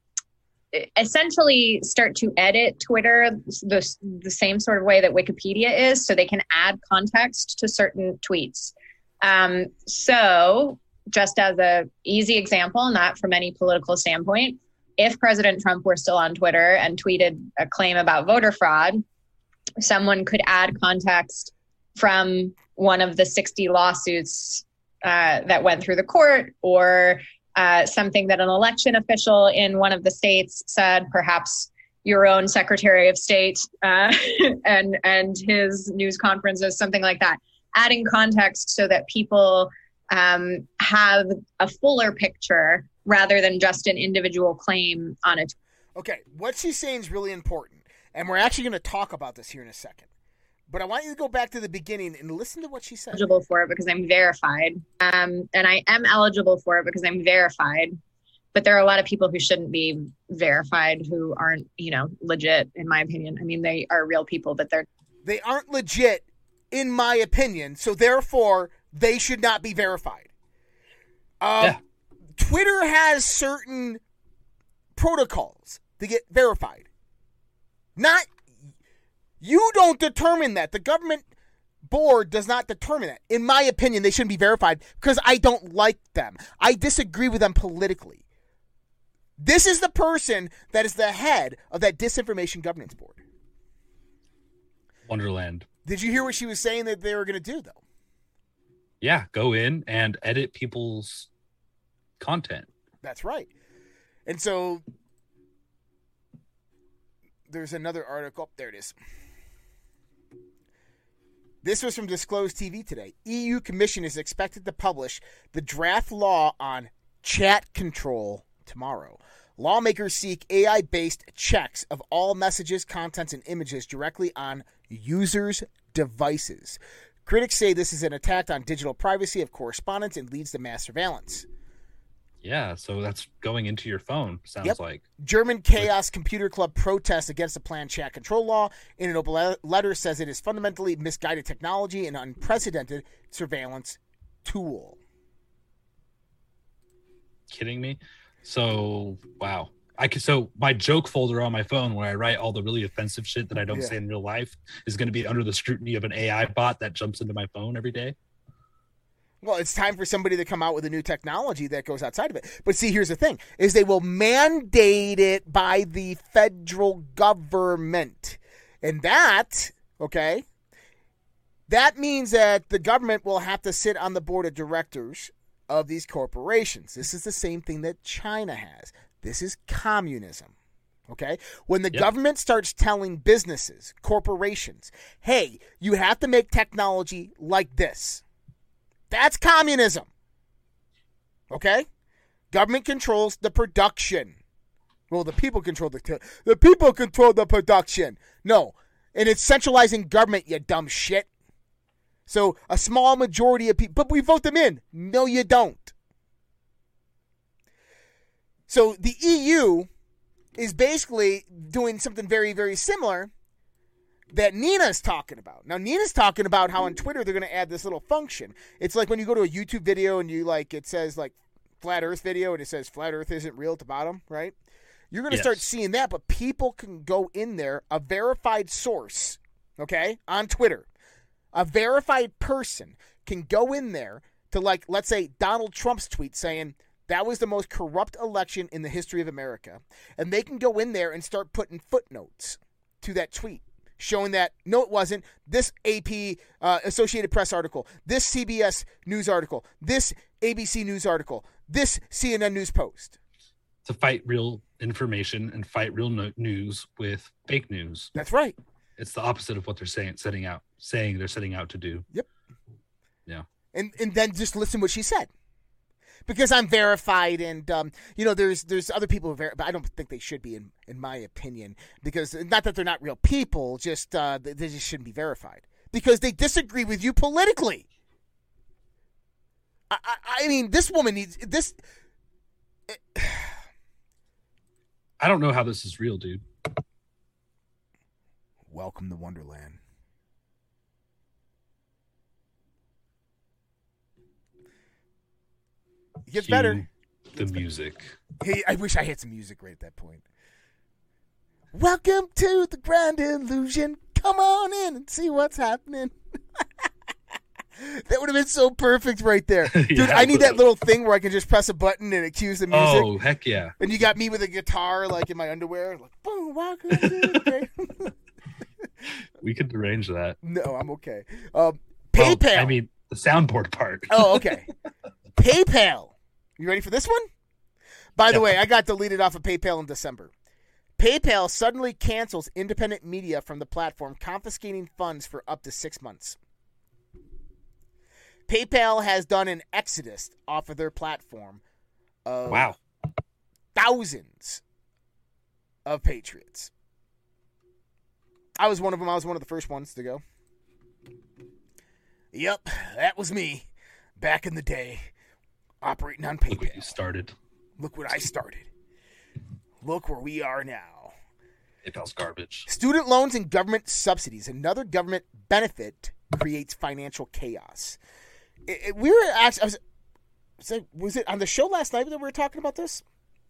essentially start to edit Twitter the, the same sort of way that Wikipedia is, so they can add context to certain tweets. Um, so just as a easy example, not from any political standpoint, if President Trump were still on Twitter and tweeted a claim about voter fraud, someone could add context from one of the sixty lawsuits uh, that went through the court, or Uh, something that an election official in one of the states said, perhaps your own Secretary of State uh, and and his news conferences, something like that. Adding context so that people um, have a fuller picture rather than just an individual claim on it. Okay, what she's saying is really important, and we're actually going to talk about this here in a second. But I want you to go back to the beginning and listen to what she said. Eligible for it because I'm verified. Um, and I am eligible for it because I'm verified. But there are a lot of people who shouldn't be verified who aren't, you know, legit, in my opinion. I mean, they are real people, but they're... They aren't legit, in my opinion, so therefore they should not be verified. Um, yeah. Twitter has certain protocols to get verified. Not... You don't determine that. The government board does not determine that. In my opinion, they shouldn't be verified because I don't like them. I disagree with them politically. This is the person that is the head of that disinformation governance board. Wonderland. Did you hear what she was saying that they were going to do, though? Yeah, go in and edit people's content. That's right. And so there's another article. Oh, there it is. This was from Disclosed T V today. E U Commission is expected to publish the draft law on chat control tomorrow. Lawmakers seek A I-based checks of all messages, contents, and images directly on users' devices. Critics say this is an attack on digital privacy of correspondence and leads to mass surveillance. Yeah, so that's going into your phone, sounds yep. like. German Chaos Computer Club protests against the planned chat control law. In an open letter, says it is fundamentally misguided technology and unprecedented surveillance tool. Kidding me? So, wow. I could, so my joke folder on my phone where I write all the really offensive shit that I don't yeah. say in real life is going to be under the scrutiny of an A I bot that jumps into my phone every day. Well, it's time for somebody to come out with a new technology that goes outside of it. But see, here's the thing, is they will mandate it by the federal government. And that, okay, that means that the government will have to sit on the board of directors of these corporations. This is the same thing that China has. This is communism. Okay? When the yep. government starts telling businesses, corporations, hey, you have to make technology like this. That's communism. Okay? Government controls the production. Well, the people control the the people control the production. No. And it's centralizing government, you dumb shit. So a small majority of people, but we vote them in. No, you don't. So the E U is basically doing something very, very similar that Nina's talking about. Now, Nina's talking about how on Twitter they're going to add this little function. It's like when you go to a YouTube video and you like, it says like flat earth video and it says flat earth isn't real at the bottom, right? You're going to yes. start seeing that, but people can go in there, a verified source, okay, on Twitter, a verified person can go in there to, like, let's say Donald Trump's tweet saying that was the most corrupt election in the history of America. And they can go in there and start putting footnotes to that tweet, showing that, no, it wasn't. This A P, uh, Associated Press article, this C B S News article, this A B C News article, this C N N News post. To fight real information and fight real no- news with fake news. That's right. It's the opposite of what they're saying, setting out, saying they're setting out to do. Yep. Yeah. And and then just listen what she said. Because I'm verified, and um, you know, there's there's other people who ver- but I don't think they should be, in in my opinion. Because not that they're not real people, just uh, they, they just shouldn't be verified because they disagree with you politically. I I, I mean, this woman needs this. I don't know how this is real, dude. Welcome to Wonderland. It gets Cue better. It the gets music. Better. Hey, I wish I had some music right at that point. Welcome to the Grand Illusion. Come on in and see what's happening. That would have been so perfect right there. Dude, yeah, I need that little thing where I can just press a button and it cues the music. Oh, heck yeah. And you got me with a guitar, like, in my underwear. Like, boom, welcome to the We could arrange that. No, I'm okay. Um, PayPal. Well, I mean, the soundboard part. Oh, okay. PayPal. You ready for this one? By the yeah. way, I got deleted off of PayPal in December. PayPal suddenly cancels independent media from the platform, confiscating funds for up to six months. PayPal has done an exodus off of their platform of wow. thousands of patriots. I was one of them. I was one of the first ones to go. Yep, that was me back in the day, operating on PayPal. Look what you started. Look what I started. Look where we are now. PayPal's garbage. Student loans and government subsidies. Another government benefit creates financial chaos. It, it, we were actually, I was, was, it, was it on the show last night that we were talking about this?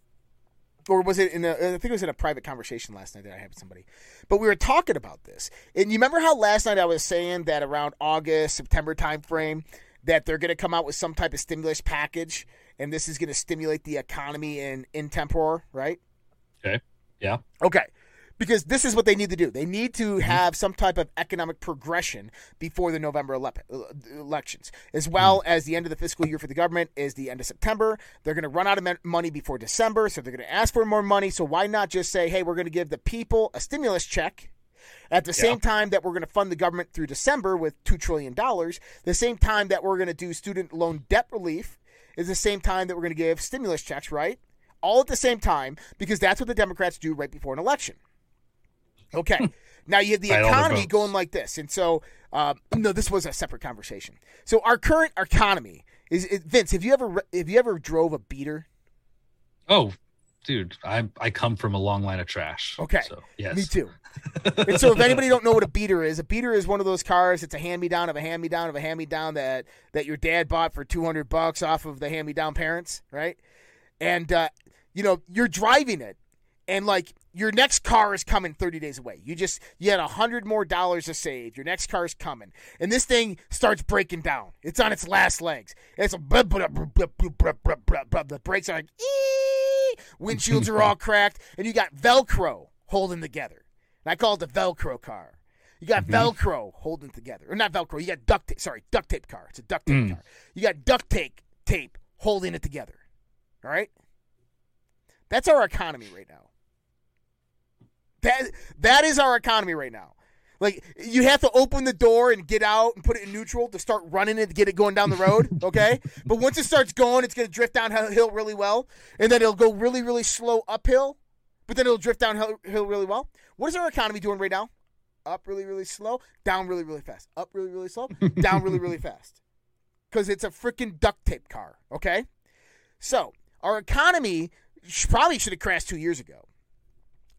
Or was it in a, I think it was in a private conversation last night that I had with somebody. But we were talking about this. And you remember how last night I was saying that around August, September timeframe, that they're going to come out with some type of stimulus package, and this is going to stimulate the economy in, in tempore, right? Okay. Yeah. Okay. Because this is what they need to do. They need to have some type of economic progression before the November ele- elections, as well as the end of the fiscal year for the government is the end of September. They're going to run out of money before December, so they're going to ask for more money. So why not just say, hey, we're going to give the people a stimulus check at the same yeah. time that we're going to fund the government through December with two trillion dollars, the same time that we're going to do student loan debt relief is the same time that we're going to give stimulus checks, right? All at the same time, because that's what the Democrats do right before an election. Okay, now you have the economy going like this. And so, uh, no, this was a separate conversation. So our current economy is, is Vince, have you ever have you ever drove a beater? Oh, dude, I I come from a long line of trash. Okay, so, yes. Me too. And so if anybody don't know what a beater is, a beater is one of those cars. It's a hand-me-down of a hand-me-down of a hand-me-down that, that your dad bought for two hundred bucks off of the hand-me-down parents, right? And, uh, you know, you're driving it. And, like, your next car is coming thirty days away. You just, you had one hundred more dollars to save. Your next car is coming. And this thing starts breaking down. It's on its last legs. It's a blah, blah, blah, blah, blah, blah, blah, blah. The brakes are like, ee! Windshields are all cracked. And you got Velcro holding together. And I call it the Velcro car. You got mm-hmm. Velcro holding together. Or not Velcro. You got duct tape. Sorry, duct tape car. It's a duct tape mm. car. You got duct tape, tape holding it together. All right? That's our economy right now. That that is our economy right now. Like, you have to open the door and get out and put it in neutral to start running it to get it going down the road, okay? But once it starts going, it's going to drift downhill really well, and then it'll go really, really slow uphill, but then it'll drift downhill really well. What is our economy doing right now? Up really, really slow, down really, really fast. Up really, really slow, down really, really fast. Because it's a freaking duct tape car, okay? So, our economy probably should have crashed two years ago.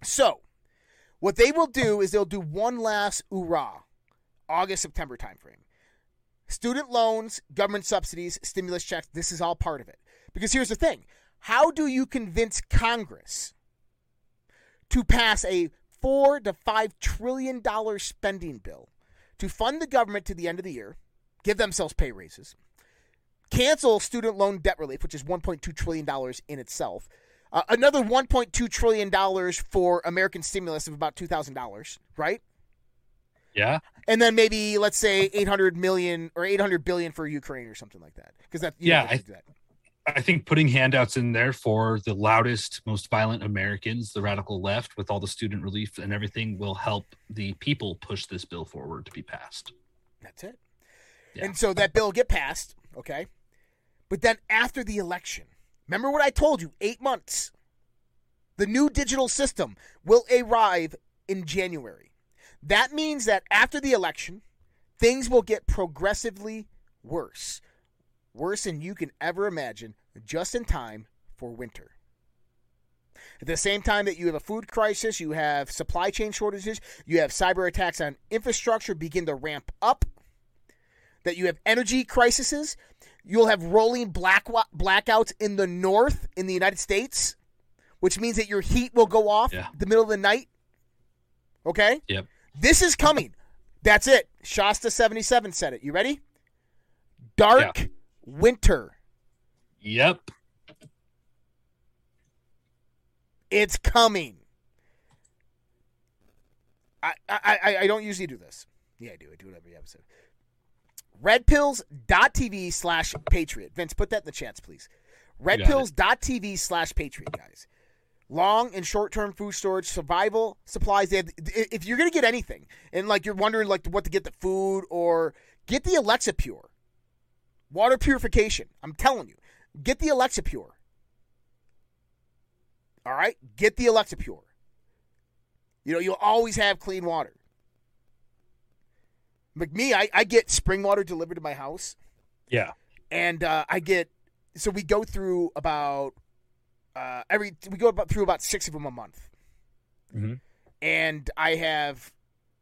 So, what they will do is they'll do one last oorah, August, September timeframe. Student loans, government subsidies, stimulus checks, this is all part of it. Because here's the thing. How do you convince Congress to pass a four to five trillion dollars spending bill to fund the government to the end of the year, give themselves pay raises, cancel student loan debt relief, which is one point two trillion dollars in itself, uh, another one point two trillion dollars for American stimulus of about two thousand dollars, right? Yeah. And then maybe, let's say, eight hundred million dollars or eight hundred billion dollars for Ukraine or something like that. Because that, yeah, know, I, that. I think putting handouts in there for the loudest, most violent Americans, the radical left, with all the student relief and everything, will help the people push this bill forward to be passed. That's it. Yeah. And so that bill will get passed, okay? But then after the election, remember what I told you, eight months. The new digital system will arrive in January. That means that after the election, things will get progressively worse. Worse than you can ever imagine, just in time for winter. At the same time that you have a food crisis, you have supply chain shortages, you have cyber attacks on infrastructure begin to ramp up, that you have energy crises, you'll have rolling black blackouts in the north in the United States, which means that your heat will go off yeah. the middle of the night. Okay? Yep. This is coming. That's it. Shasta seventy-seven said it. You ready? Dark yeah. winter. Yep. It's coming. I, I, I don't usually do this. Yeah, I do. I do it every episode. Redpills.tv slash Patriot. Vince, put that in the chats, please. Redpills.tv slash Patriot, guys. Long and short-term food storage, survival supplies. They have, if you're going to get anything, and like you're wondering like what to get the food, or get the Alexa Pure. Water purification. I'm telling you. Get the Alexa Pure. All right? Get the Alexa Pure. You know, you'll always have clean water. Like me, I, I get spring water delivered to my house. Yeah. And uh, I get, so we go through about, uh, every, we go about through about six of them a month. Mm-hmm. And I have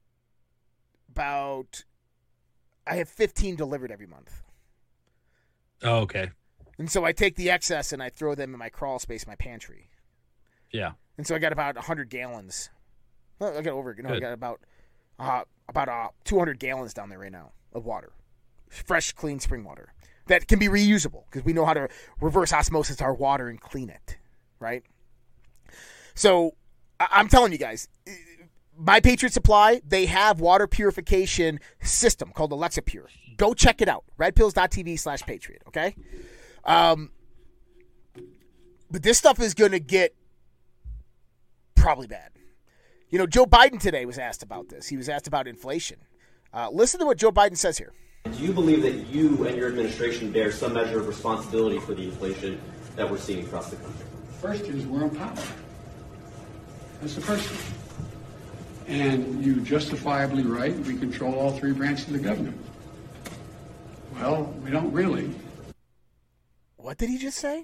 about, I have fifteen delivered every month. Oh, okay. And so I take the excess and I throw them in my crawl space, my pantry. Yeah. And so I got about one hundred gallons. Well, I got over, no, I got about, uh, about uh, two hundred gallons down there right now of water. Fresh, clean spring water. That can be reusable because we know how to reverse osmosis our water and clean it, right? So I- I'm telling you guys, My Patriot Supply, they have water purification system called Alexa Pure. Go check it out. Redpills.tv slash Patriot, okay? Um, but this stuff is going to get probably bad. You know, Joe Biden today was asked about this. He was asked about inflation. Uh, listen to what Joe Biden says here. Do you believe that you and your administration bear some measure of responsibility for the inflation that we're seeing across the country? First is we're in power. That's the first thing. And you justifiably right, we control all three branches of the government. Well, we don't really. What did he just say?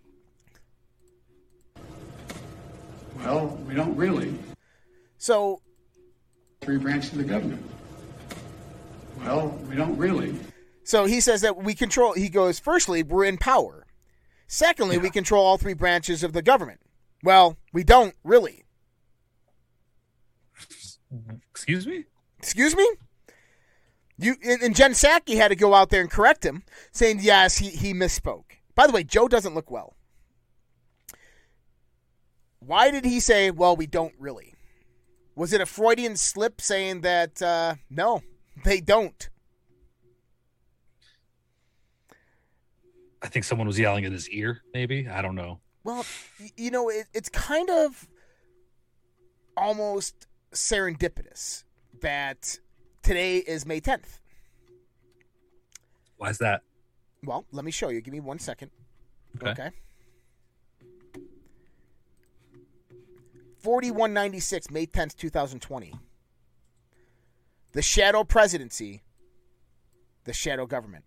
Well, we don't really. So, three branches of the government. Well, we don't really. So he says that we control, he goes, firstly, we're in power. Secondly, yeah. we control all three branches of the government. Well, we don't really. Excuse me? Excuse me? You and, and Jen Psaki had to go out there and correct him, saying, yes, he, he misspoke. By the way, Joe doesn't look well. Why did he say, well, we don't really? Was it a Freudian slip saying that, uh, no, they don't? I think someone was yelling in his ear, maybe. I don't know. Well, you know, it, it's kind of almost serendipitous that today is May tenth. Why is that? Well, let me show you. Give me one second. Okay. okay. forty-one ninety-six, May tenth, twenty twenty. The shadow presidency, the shadow government.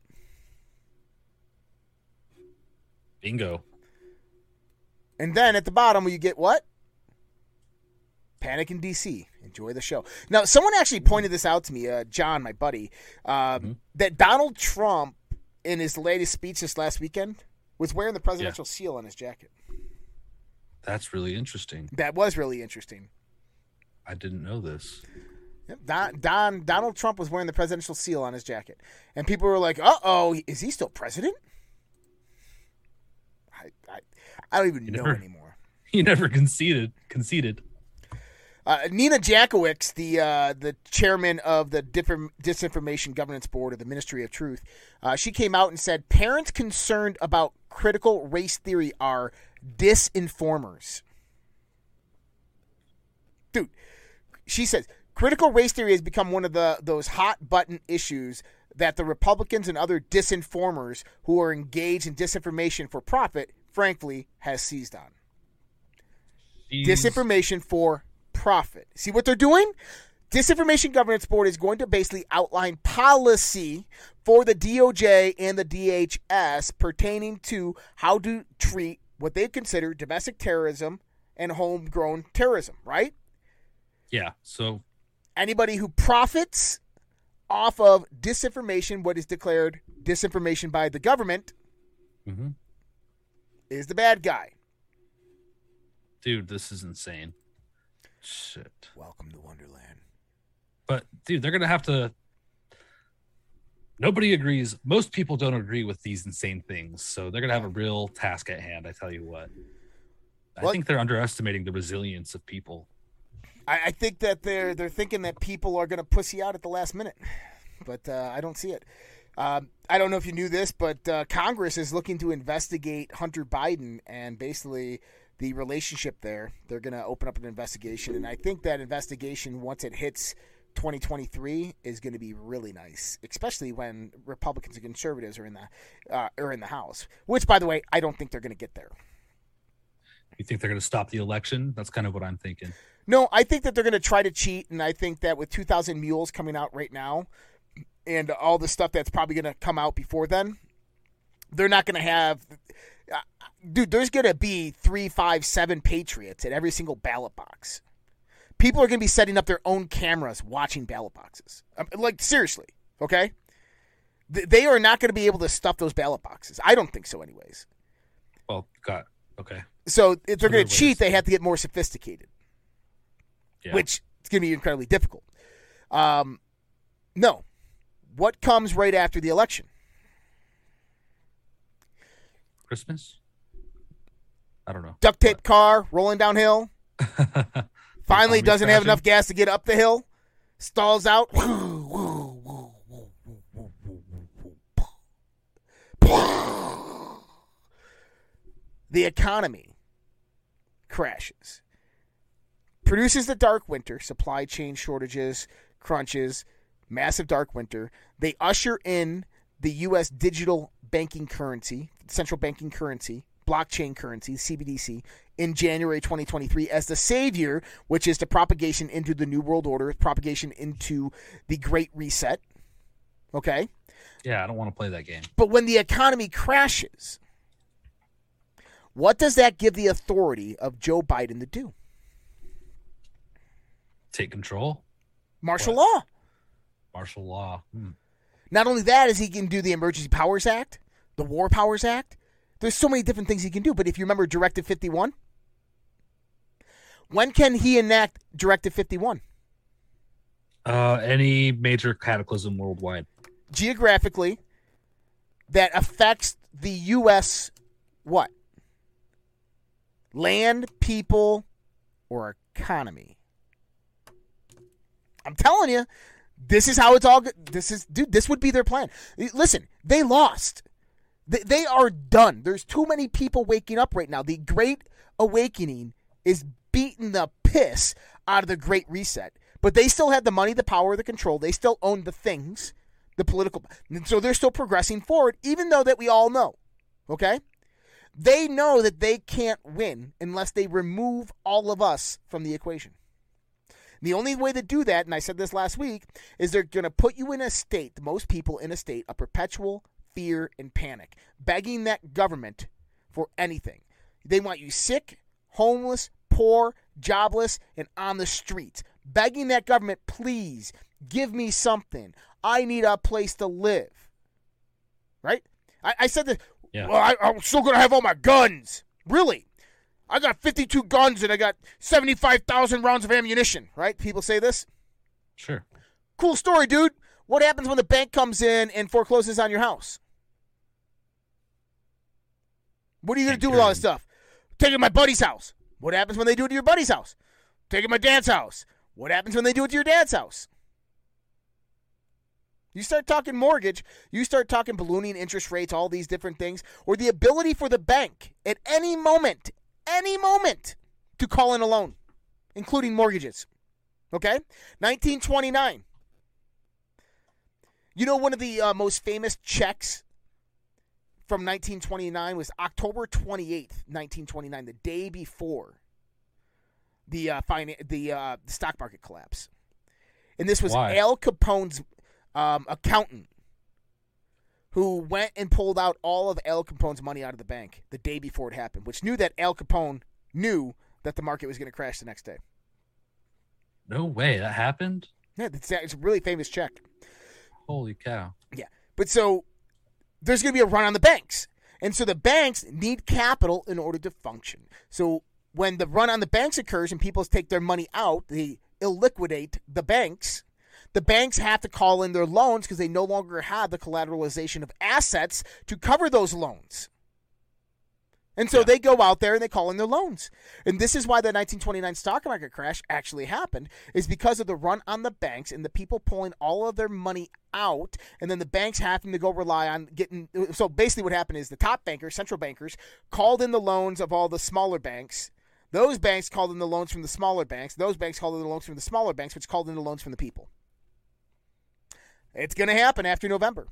Bingo. And then at the bottom, you get what? Panic in D C. Enjoy the show. Now, someone actually pointed this out to me, uh, John, my buddy, uh, mm-hmm. that Donald Trump, in his latest speech this last weekend, was wearing the presidential yeah. seal on his jacket. That's really interesting. That was really interesting. I didn't know this. Yep. Don, Don Donald Trump was wearing the presidential seal on his jacket. And people were like, uh-oh, is he still president? I I, I don't even you know never, anymore. He never conceded. Conceded. Uh, Nina Jankowicz, the uh, the chairman of the Disinformation Governance Board of the Ministry of Truth, uh, she came out and said parents concerned about critical race theory are disinformers. Dude, she says critical race theory has become one of the those hot button issues that the Republicans and other disinformers who are engaged in disinformation for profit, frankly, has seized on. Jeez. Disinformation for profit. See what they're doing? Disinformation Governance Board is going to basically outline policy for the D O J and the D H S pertaining to how to treat what they consider domestic terrorism and homegrown terrorism, right? Yeah, so anybody who profits off of disinformation, what is declared disinformation by the government, mm-hmm. is the bad guy. Dude, this is insane. Shit. Welcome to Wonderland. But, dude, they're going to have to... Nobody agrees. Most people don't agree with these insane things, so they're going to have a real task at hand, I tell you what. I well, think they're underestimating the resilience of people. I, I think that they're they're thinking that people are going to pussy out at the last minute, but uh, I don't see it. Um, I don't know if you knew this, but uh, Congress is looking to investigate Hunter Biden and basically the relationship there. They're going to open up an investigation, and I think that investigation, once it hits twenty twenty-three, is going to be really nice, especially when Republicans and conservatives are in the uh, are in the House. Which, by the way, I don't think they're going to get there. You think they're going to stop the election? That's kind of what I'm thinking. No, I think that they're going to try to cheat, and I think that with two thousand Mules coming out right now and all the stuff that's probably going to come out before then, they're not going to have uh, – dude, there's going to be three, five, seven Patriots at every single ballot box. People are going to be setting up their own cameras watching ballot boxes. Um, like, seriously, okay? Th- they are not going to be able to stuff those ballot boxes. I don't think so anyways. Well, God, okay. So if they're going to cheat, they have to get more sophisticated. Yeah. Which is going to be incredibly difficult. Um, no. What comes right after the election? Christmas? I don't know. Duct tape what? Car rolling downhill. Finally doesn't have enough gas to get up the hill. Stalls out. The economy crashes. Produces the dark winter, supply chain shortages, crunches, massive dark winter. They usher in the U S digital banking currency, central banking currency, blockchain currency, C B D C, in January twenty twenty-three as the savior, which is the propagation into the New World Order, propagation into the Great Reset. Okay? Yeah, I don't want to play that game. But when the economy crashes, what does that give the authority of Joe Biden to do? Take control? Martial what? law. Martial law. Hmm. Not only that, is he can do the Emergency Powers Act, the War Powers Act. There's so many different things he can do. But if you remember Directive fifty-one, when can he enact Directive fifty-one? Uh, any major cataclysm worldwide. Geographically, that affects the U S what? Land, people, or economy. I'm telling you, this is how it's all. This is, dude. This would be their plan. Listen, they lost. They, they are done. There's too many people waking up right now. The Great Awakening is beating the piss out of the Great Reset. But they still had the money, the power, the control. They still own the things, the political. So they're still progressing forward, even though that we all know. Okay? They know that they can't win unless they remove all of us from the equation. The only way to do that, and I said this last week, is they're going to put you in a state, most people in a state of perpetual fear and panic, begging that government for anything. They want you sick, homeless, poor, jobless, and on the streets, begging that government, please give me something. I need a place to live. Right? I, I said that, Yeah. well, I, I'm still going to have all my guns. Really? I got fifty-two guns and I got seventy-five thousand rounds of ammunition. Right? People say this. Sure. Cool story, dude. What happens when the bank comes in and forecloses on your house? What are you going to do with all this stuff? Take it to my buddy's house. What happens when they do it to your buddy's house? Take it to my dad's house. What happens when they do it to your dad's house? You start talking mortgage, you start talking ballooning interest rates, all these different things, or the ability for the bank at any moment, any moment, to call in a loan, including mortgages. Okay? nineteen twenty-nine. You know, one of the uh, most famous checks from nineteen twenty-nine was October twenty-eighth, nineteen twenty-nine, the day before the uh, finan- the uh, stock market collapse. And this was Why? Al Capone's um, accountant who went and pulled out all of Al Capone's money out of the bank the day before it happened, which knew that Al Capone knew that the market was going to crash the next day. No way. That happened? Yeah, it's, it's a really famous check. Holy cow. Yeah. But so there's going to be a run on the banks. And so the banks need capital in order to function. So when the run on the banks occurs and people take their money out, they illiquidate the banks. The banks have to call in their loans because they no longer have the collateralization of assets to cover those loans. And so Yeah. they go out there and they call in their loans. And this is why the nineteen twenty-nine stock market crash actually happened, is because of the run on the banks and the people pulling all of their money out, and then the banks having to go rely on getting. So basically what happened is the top bankers, central bankers, called in the loans of all the smaller banks. Those banks called in the loans from the smaller banks. Those banks called in the loans from the smaller banks, which called in the loans from the people. It's going to happen after November.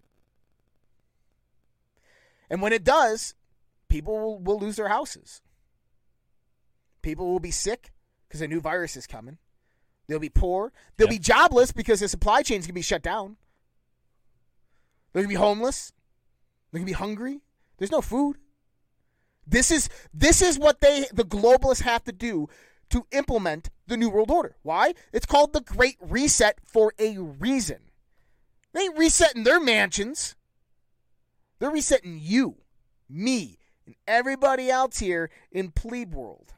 And when it does, people will, will lose their houses. People will be sick because a new virus is coming. They'll be poor. They'll Yep. be jobless because the supply chain is going to be shut down. They're going to be homeless. They're going to be hungry. There's no food. This is this is what they the globalists have to do to implement the New World Order. Why? It's called the Great Reset for a reason. They ain't resetting their mansions. They're resetting you, me, and everybody else here in plebe world.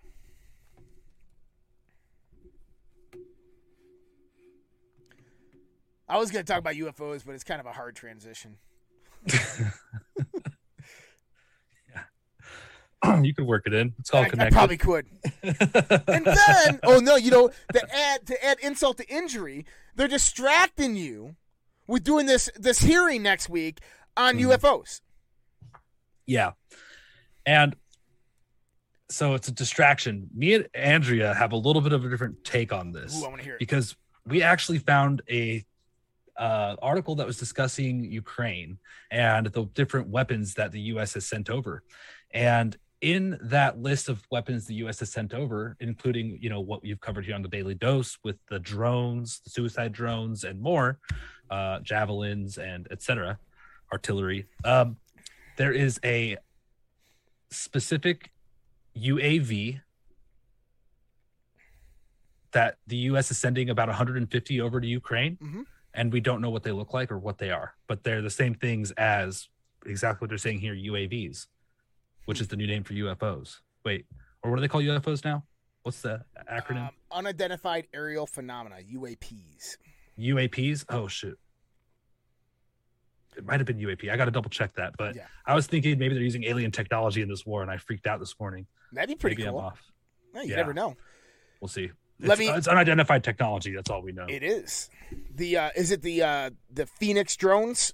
I was going to talk about U F Os, but it's kind of a hard transition. You could work it in. It's all I, I connected. probably could. And then, oh no, you know, to add to add insult to injury, they're distracting you with doing this this hearing next week on Mhm. U F Os. Yeah. And so it's a distraction. Me and Andrea have a little bit of a different take on this. Ooh, I want to hear it. Because we actually found a uh, article that was discussing Ukraine and the different weapons that the U S has sent over. And in that list of weapons the U S has sent over, including, you know, what you've covered here on the Daily Dose with the drones, the suicide drones and more, uh, javelins and et cetera, artillery, um, there is a specific U A V that the U S is sending about one hundred fifty over to Ukraine, Mhm. and we don't know what they look like or what they are, but they're the same things as exactly what they're saying here, U A Vs, which is the new name for U F Os. Wait, or what do they call U F Os now? What's the acronym? Um, unidentified aerial phenomena, U A Ps. U A Ps? Oh, shit. It might have been U A P. I got to double check that, but Yeah. I was thinking maybe they're using alien technology in this war, and I freaked out this morning. That'd be pretty maybe cool. I'm off. Yeah, you Yeah. never know. We'll see. Let It's, me- uh, it's unidentified technology. That's all we know. It is. The uh, is it the uh, the Phoenix drones?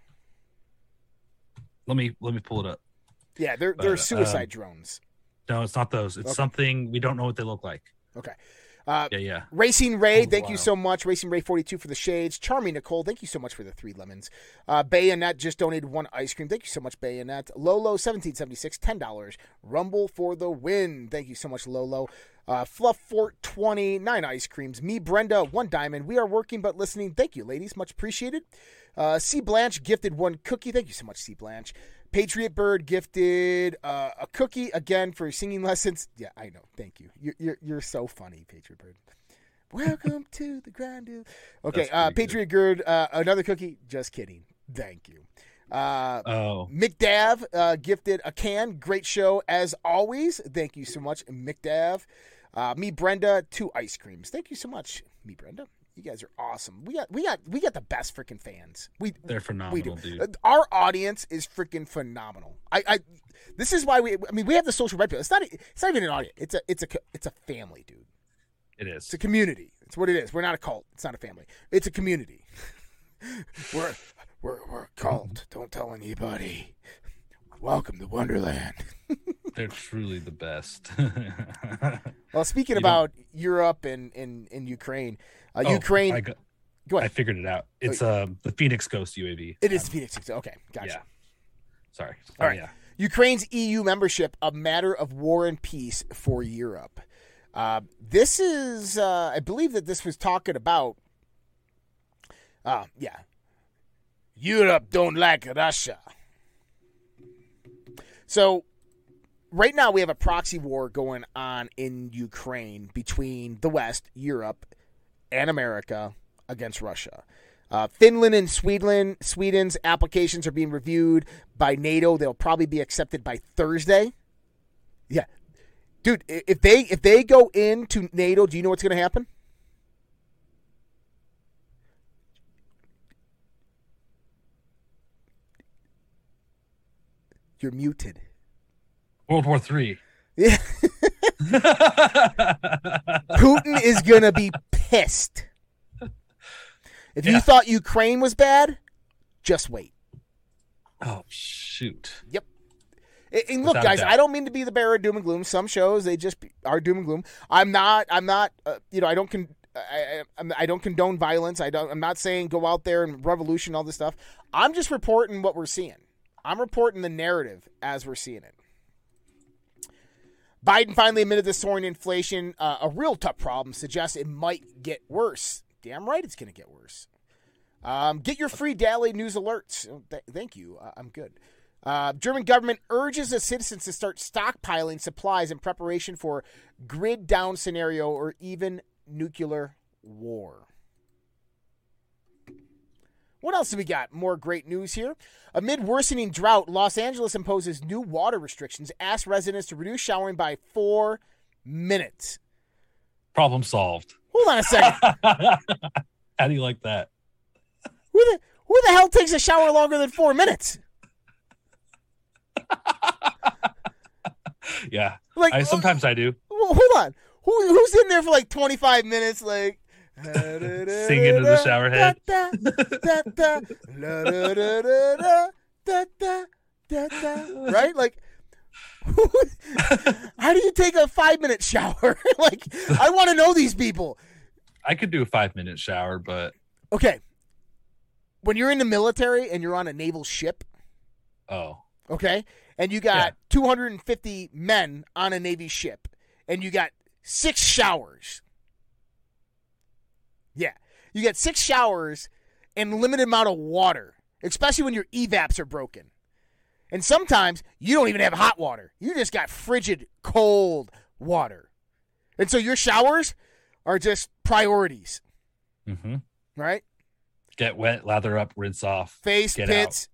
let me let me pull it up. Yeah, they're they're Uh, suicide um, drones. No, it's not those. It's Okay. something we don't know what they look like. Okay. Uh, Yeah, yeah. Racing Ray, Oh, thank you wow. so much. Racing Ray forty-two for the shades. Charming Nicole, thank you so much for the three lemons. Uh, Bayonet just donated one ice cream. Thank you so much, Bayonet. Lolo seventeen seventy-six, ten dollars. Rumble for the win. Thank you so much, Lolo. Uh, Fluff Fort twenty, nine ice creams. Me, Brenda, one diamond. We are working but listening. Thank you, ladies. Much appreciated. Uh, C Blanche gifted one cookie. Thank you so much, C Blanche. Patriot Bird gifted uh, a cookie again for singing lessons. Yeah, I know. Thank you. You're you're, you're so funny, Patriot Bird. Welcome to the grind. Dude. Okay, uh, Patriot Bird, uh, another cookie. Just kidding. Thank you. Uh, oh, McDav uh, gifted a can. Great show as always. Thank you so much, McDav. Uh, me, Brenda, two ice creams. Thank you so much, me, Brenda. You guys are awesome. We got we got we got the best freaking fans. We they're phenomenal, we do. dude. Our audience is freaking phenomenal. I, I this is why we. I mean, we have the social red pill. It's not. It's not even an audience. It's a. It's a. It's a family, dude. It is. It's a community. It's what it is. We're not a cult. It's not a family. It's a community. we're we're we're a cult. Don't tell anybody. Welcome to Wonderland. They're truly the best. Well, speaking you about don't... Europe and and, and Ukraine, uh, oh, Ukraine. I, got, go ahead. I figured it out. It's uh, the Phoenix Ghost U A V. It is um, the Phoenix Ghost. Okay, gotcha. Yeah. Sorry. All right. Yeah. Ukraine's E U membership, a matter of war and peace for Europe. Uh, this is, uh, I believe that this was talking about, uh, yeah, Europe don't like Russia. So right now we have a proxy war going on in Ukraine between the West, Europe, and America against Russia. Uh, Finland and Sweden, Sweden's applications are being reviewed by NATO. They'll probably be accepted by Thursday. Yeah. Dude, if they if they go into NATO, do you know what's going to happen? You're muted. World War Three. Yeah. Putin is going to be pissed. If yeah. you thought Ukraine was bad, just wait. Oh, shoot. Yep. And look, guys, I don't mean to be the bearer of doom and gloom. Some shows, they just are doom and gloom. I'm not, I'm not, uh, you know, I don't con- I, I, I don't condone violence. I don't, I'm not saying go out there and revolution, all this stuff. I'm just reporting what we're seeing. I'm reporting the narrative as we're seeing it. Biden finally admitted the soaring inflation, uh, a real tough problem, suggests it might get worse. Damn right it's going to get worse. Um, get your free daily news alerts. Th- thank you. Uh, I'm good. Uh, German government urges the citizens to start stockpiling supplies in preparation for grid down scenario or even nuclear war. What else do we got? More great news here. Amid worsening drought, Los Angeles imposes new water restrictions, asks residents to reduce showering by four minutes. Problem solved. Hold on a second. How do you like that? Who the who the hell takes a shower longer than four minutes? Yeah, like I, sometimes uh, I do. Hold on, who who's in there for like twenty-five minutes, like singing in the shower head? Right, like. How do you take a five-minute shower? Like, I want to know these people. I could do a five-minute shower, but okay. When you're in the military and you're on a naval ship, oh, okay, and you got yeah. two hundred fifty men on a Navy ship, and you got six showers. Yeah, you got six showers and a limited amount of water, especially when your E VAPs are broken. And sometimes you don't even have hot water. You just got frigid, cold water. And so your showers are just priorities. Mm-hmm. Right? Get wet, lather up, rinse off. Face, pits,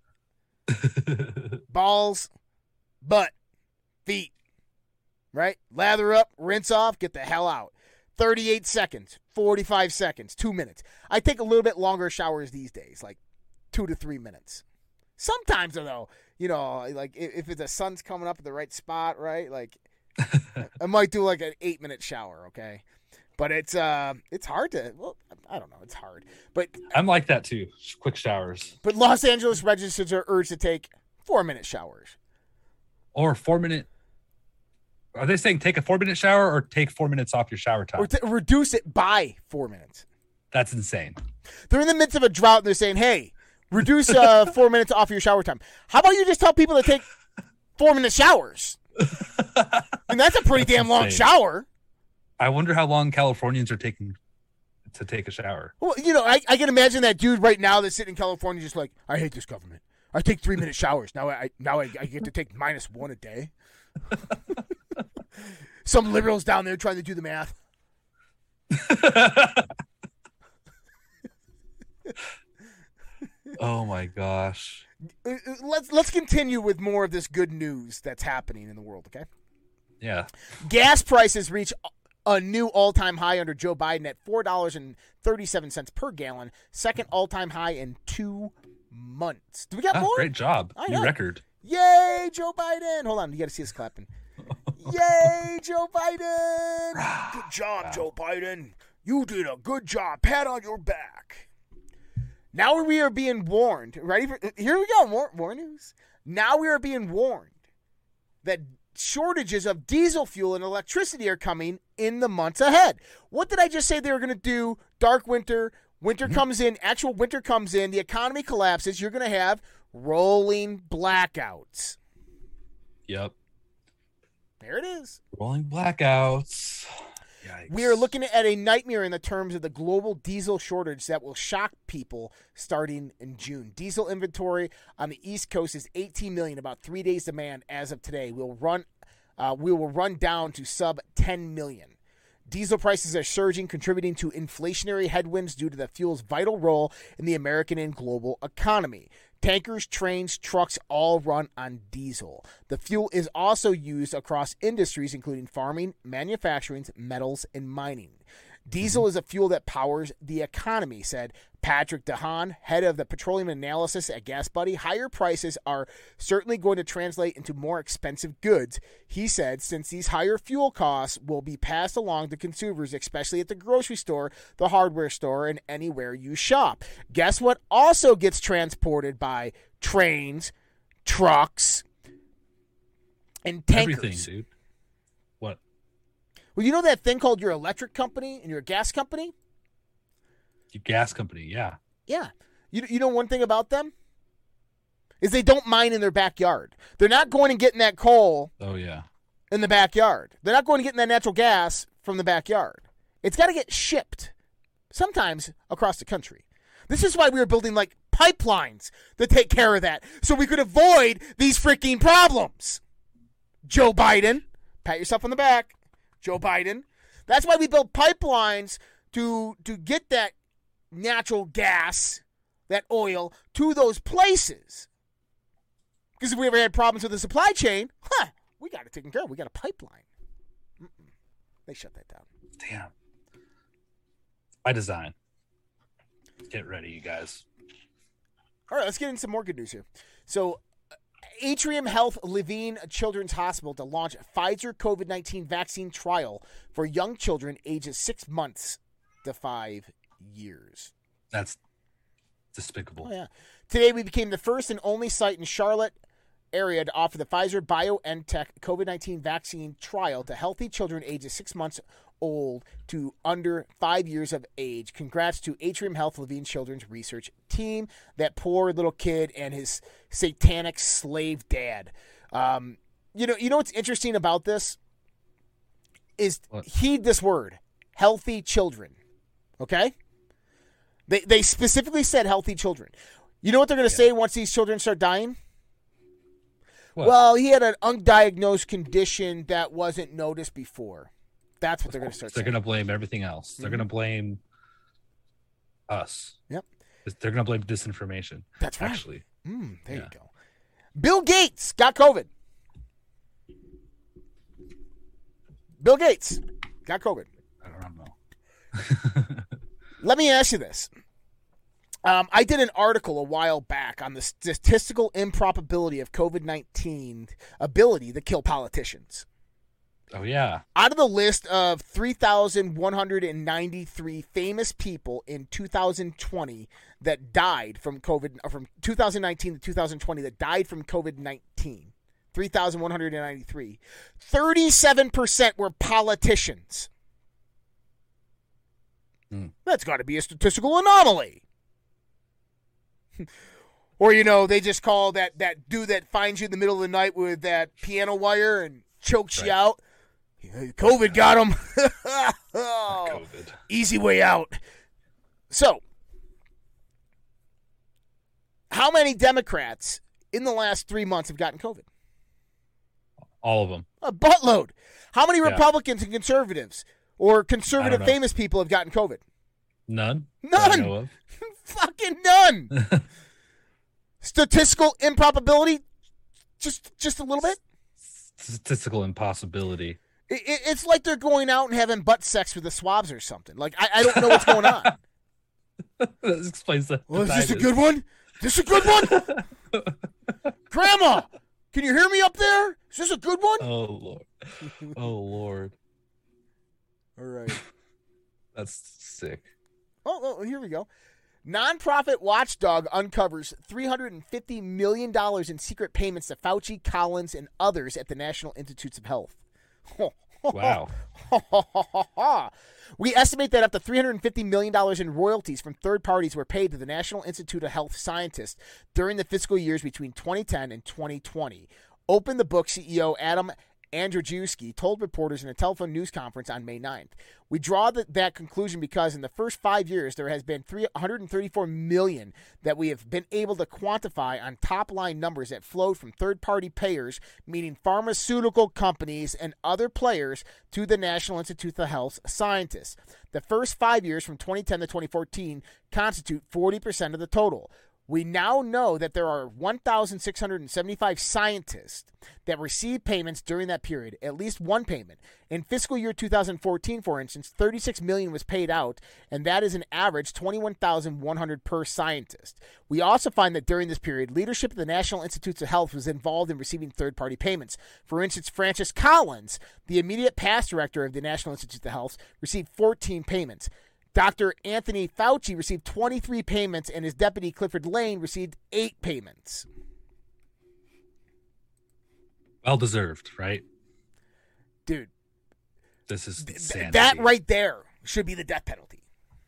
balls, butt, feet. Right? Lather up, rinse off, get the hell out. thirty-eight seconds, forty-five seconds, two minutes. I take a little bit longer showers these days, like two to three minutes. Sometimes, though, you know, like if the sun's coming up at the right spot, right? Like I might do like an eight minute shower, okay? But it's uh, it's hard to. Well, I don't know, it's hard. But I'm like that too. Quick showers. But Los Angeles residents are urged to take four minute showers or four minute. Are they saying take a four minute shower or take four minutes off your shower time? Or t- reduce it by four minutes. That's insane. They're in the midst of a drought and they're saying, hey, reduce uh, four minutes off your shower time. How about you just tell people to take four minute showers? I mean, that's a pretty that's damn long insane. shower. I wonder how long Californians are taking to take a shower. Well, you know, I, I can imagine that dude right now that's sitting in California just like, I hate this government. I take three minute showers. Now I now I, I get to take minus one a day. Some liberals down there trying to do the math. Oh my gosh. Let's let's continue with more of this good news that's happening in the world, okay? Yeah. Gas prices reach a new all-time high under Joe Biden at four dollars and thirty-seven cents per gallon, second all-time high in two months. Do we got Oh, more? great job. I New know. record. Yay, Joe Biden. Hold on, you got to see us clapping. Yay, Joe Biden. Good job, Wow. Joe Biden. You did a good job. Pat on your back. Now we are being warned. Ready for here we go. More more news. Now we are being warned that shortages of diesel fuel and electricity are coming in the months ahead. What did I just say they were going to do? Dark winter. Winter mm-hmm. comes in. Actual winter comes in. The economy collapses. You're going to have rolling blackouts. Yep. There it is. Rolling blackouts. Yikes. We are looking at a nightmare in the terms of the global diesel shortage that will shock people starting in June. Diesel inventory on the East Coast is eighteen million, about three days demand as of today. We'll run, uh, we will run down to sub ten million. Diesel prices are surging, contributing to inflationary headwinds due to the fuel's vital role in the American and global economy. Tankers, trains, trucks all run on diesel. The fuel is also used across industries including farming, manufacturing, metals, and mining. Diesel is a fuel that powers the economy, said Patrick DeHaan, head of the petroleum analysis at GasBuddy. Higher prices are certainly going to translate into more expensive goods, he said, since these higher fuel costs will be passed along to consumers, especially at the grocery store, the hardware store, and anywhere you shop. Guess what also gets transported by trains, trucks, and tankers? Everything, dude. What? Well, you know that thing called your electric company and your gas company? Your gas company, yeah. Yeah. You you know one thing about them? Is they don't mine in their backyard. They're not going and getting that coal Oh, yeah. in the backyard. They're not going to get that natural gas from the backyard. It's got to get shipped, sometimes across the country. This is why we were building, like, pipelines to take care of that, so we could avoid these freaking problems. Joe Biden, pat yourself on the back. Joe Biden. That's why we built pipelines to to get that natural gas, that oil, to those places. Because if we ever had problems with the supply chain, huh, we got it taken care of. We got a pipeline. Mm-mm. They shut that down. Damn. By design. Get ready, you guys. All right, let's get into some more good news here. So, Atrium Health Levine Children's Hospital to launch Pfizer COVID nineteen vaccine trial for young children ages six months to five years. That's despicable. Oh, yeah. Today, we became the first and only site in Charlotte area to offer the Pfizer BioNTech COVID nineteen vaccine trial to healthy children ages six months old to under five years of age. Congrats to Atrium Health Levine Children's Research Team, that poor little kid and his satanic slave dad. Um, you know, you know what's interesting about this is What? Heed this word, healthy children. Okay? They they specifically said healthy children. You know what they're going to Yeah. say once these children start dying? What? Well, he had an undiagnosed condition that wasn't noticed before. That's what they're going to start They're saying. going to blame everything else. They're Mhm. going to blame us. Yep. They're going to blame disinformation. That's right. Actually. Mm, there Yeah. you go. Bill Gates got COVID. Bill Gates got COVID. I don't know. Let me ask you this. Um, I did an article a while back on the statistical improbability of COVID nineteen ability to kill politicians. Oh, yeah. Out of the list of three thousand one hundred ninety-three famous people in two thousand twenty that died from COVID, or from two thousand nineteen to two thousand twenty that died from COVID nineteen, three thousand one hundred ninety-three, thirty-seven percent were politicians. Hmm. That's got to be a statistical anomaly. Or, you know, they just call that, that dude that finds you in the middle of the night with that piano wire and chokes Right. you out. COVID got him. COVID. Easy way out. So, How many Democrats in the last three months have gotten COVID? All of them. A buttload. How many Yeah. Republicans and conservatives or conservative know. famous people have gotten COVID? None. that I None. know of. Fucking none. Statistical improbability? Just just a little bit? Statistical impossibility. It, it, it's like they're going out and having butt sex with the swabs or something. Like, I, I don't know what's going on. That explains that. Well, is this a good one? Is this a good one? Grandma, can you hear me up there? Is this a good one? Oh, Lord. Oh, Lord. All right. That's sick. Oh, oh, here we go. Nonprofit watchdog uncovers three hundred fifty million dollars in secret payments to Fauci, Collins, and others at the National Institutes of Health. Wow. We estimate that up to three hundred fifty million dollars in royalties from third parties were paid to the National Institute of Health scientists during the fiscal years between twenty ten and twenty twenty. Open the Book C E O Adam Andrzejewski told reporters in a telephone news conference on May ninth. We draw the, that conclusion because in the first five years, there has been three hundred thirty-four million dollars that we have been able to quantify on top-line numbers that flowed from third-party payers, meaning pharmaceutical companies and other players, to the National Institute of Health scientists. The first five years from twenty ten to twenty fourteen constitute forty percent of the total. We now know that there are one thousand six hundred seventy-five scientists that received payments during that period, at least one payment. In fiscal year two thousand fourteen, for instance, thirty-six million dollars was paid out, and that is an average twenty-one thousand one hundred dollars per scientist. We also find that during this period, leadership of the National Institutes of Health was involved in receiving third-party payments. For instance, Francis Collins, the immediate past director of the National Institutes of Health, received fourteen payments. Doctor Anthony Fauci received twenty-three payments, and his deputy Clifford Lane received eight payments. Well deserved, right? Dude, this is th- insanity. that right there should be the death penalty.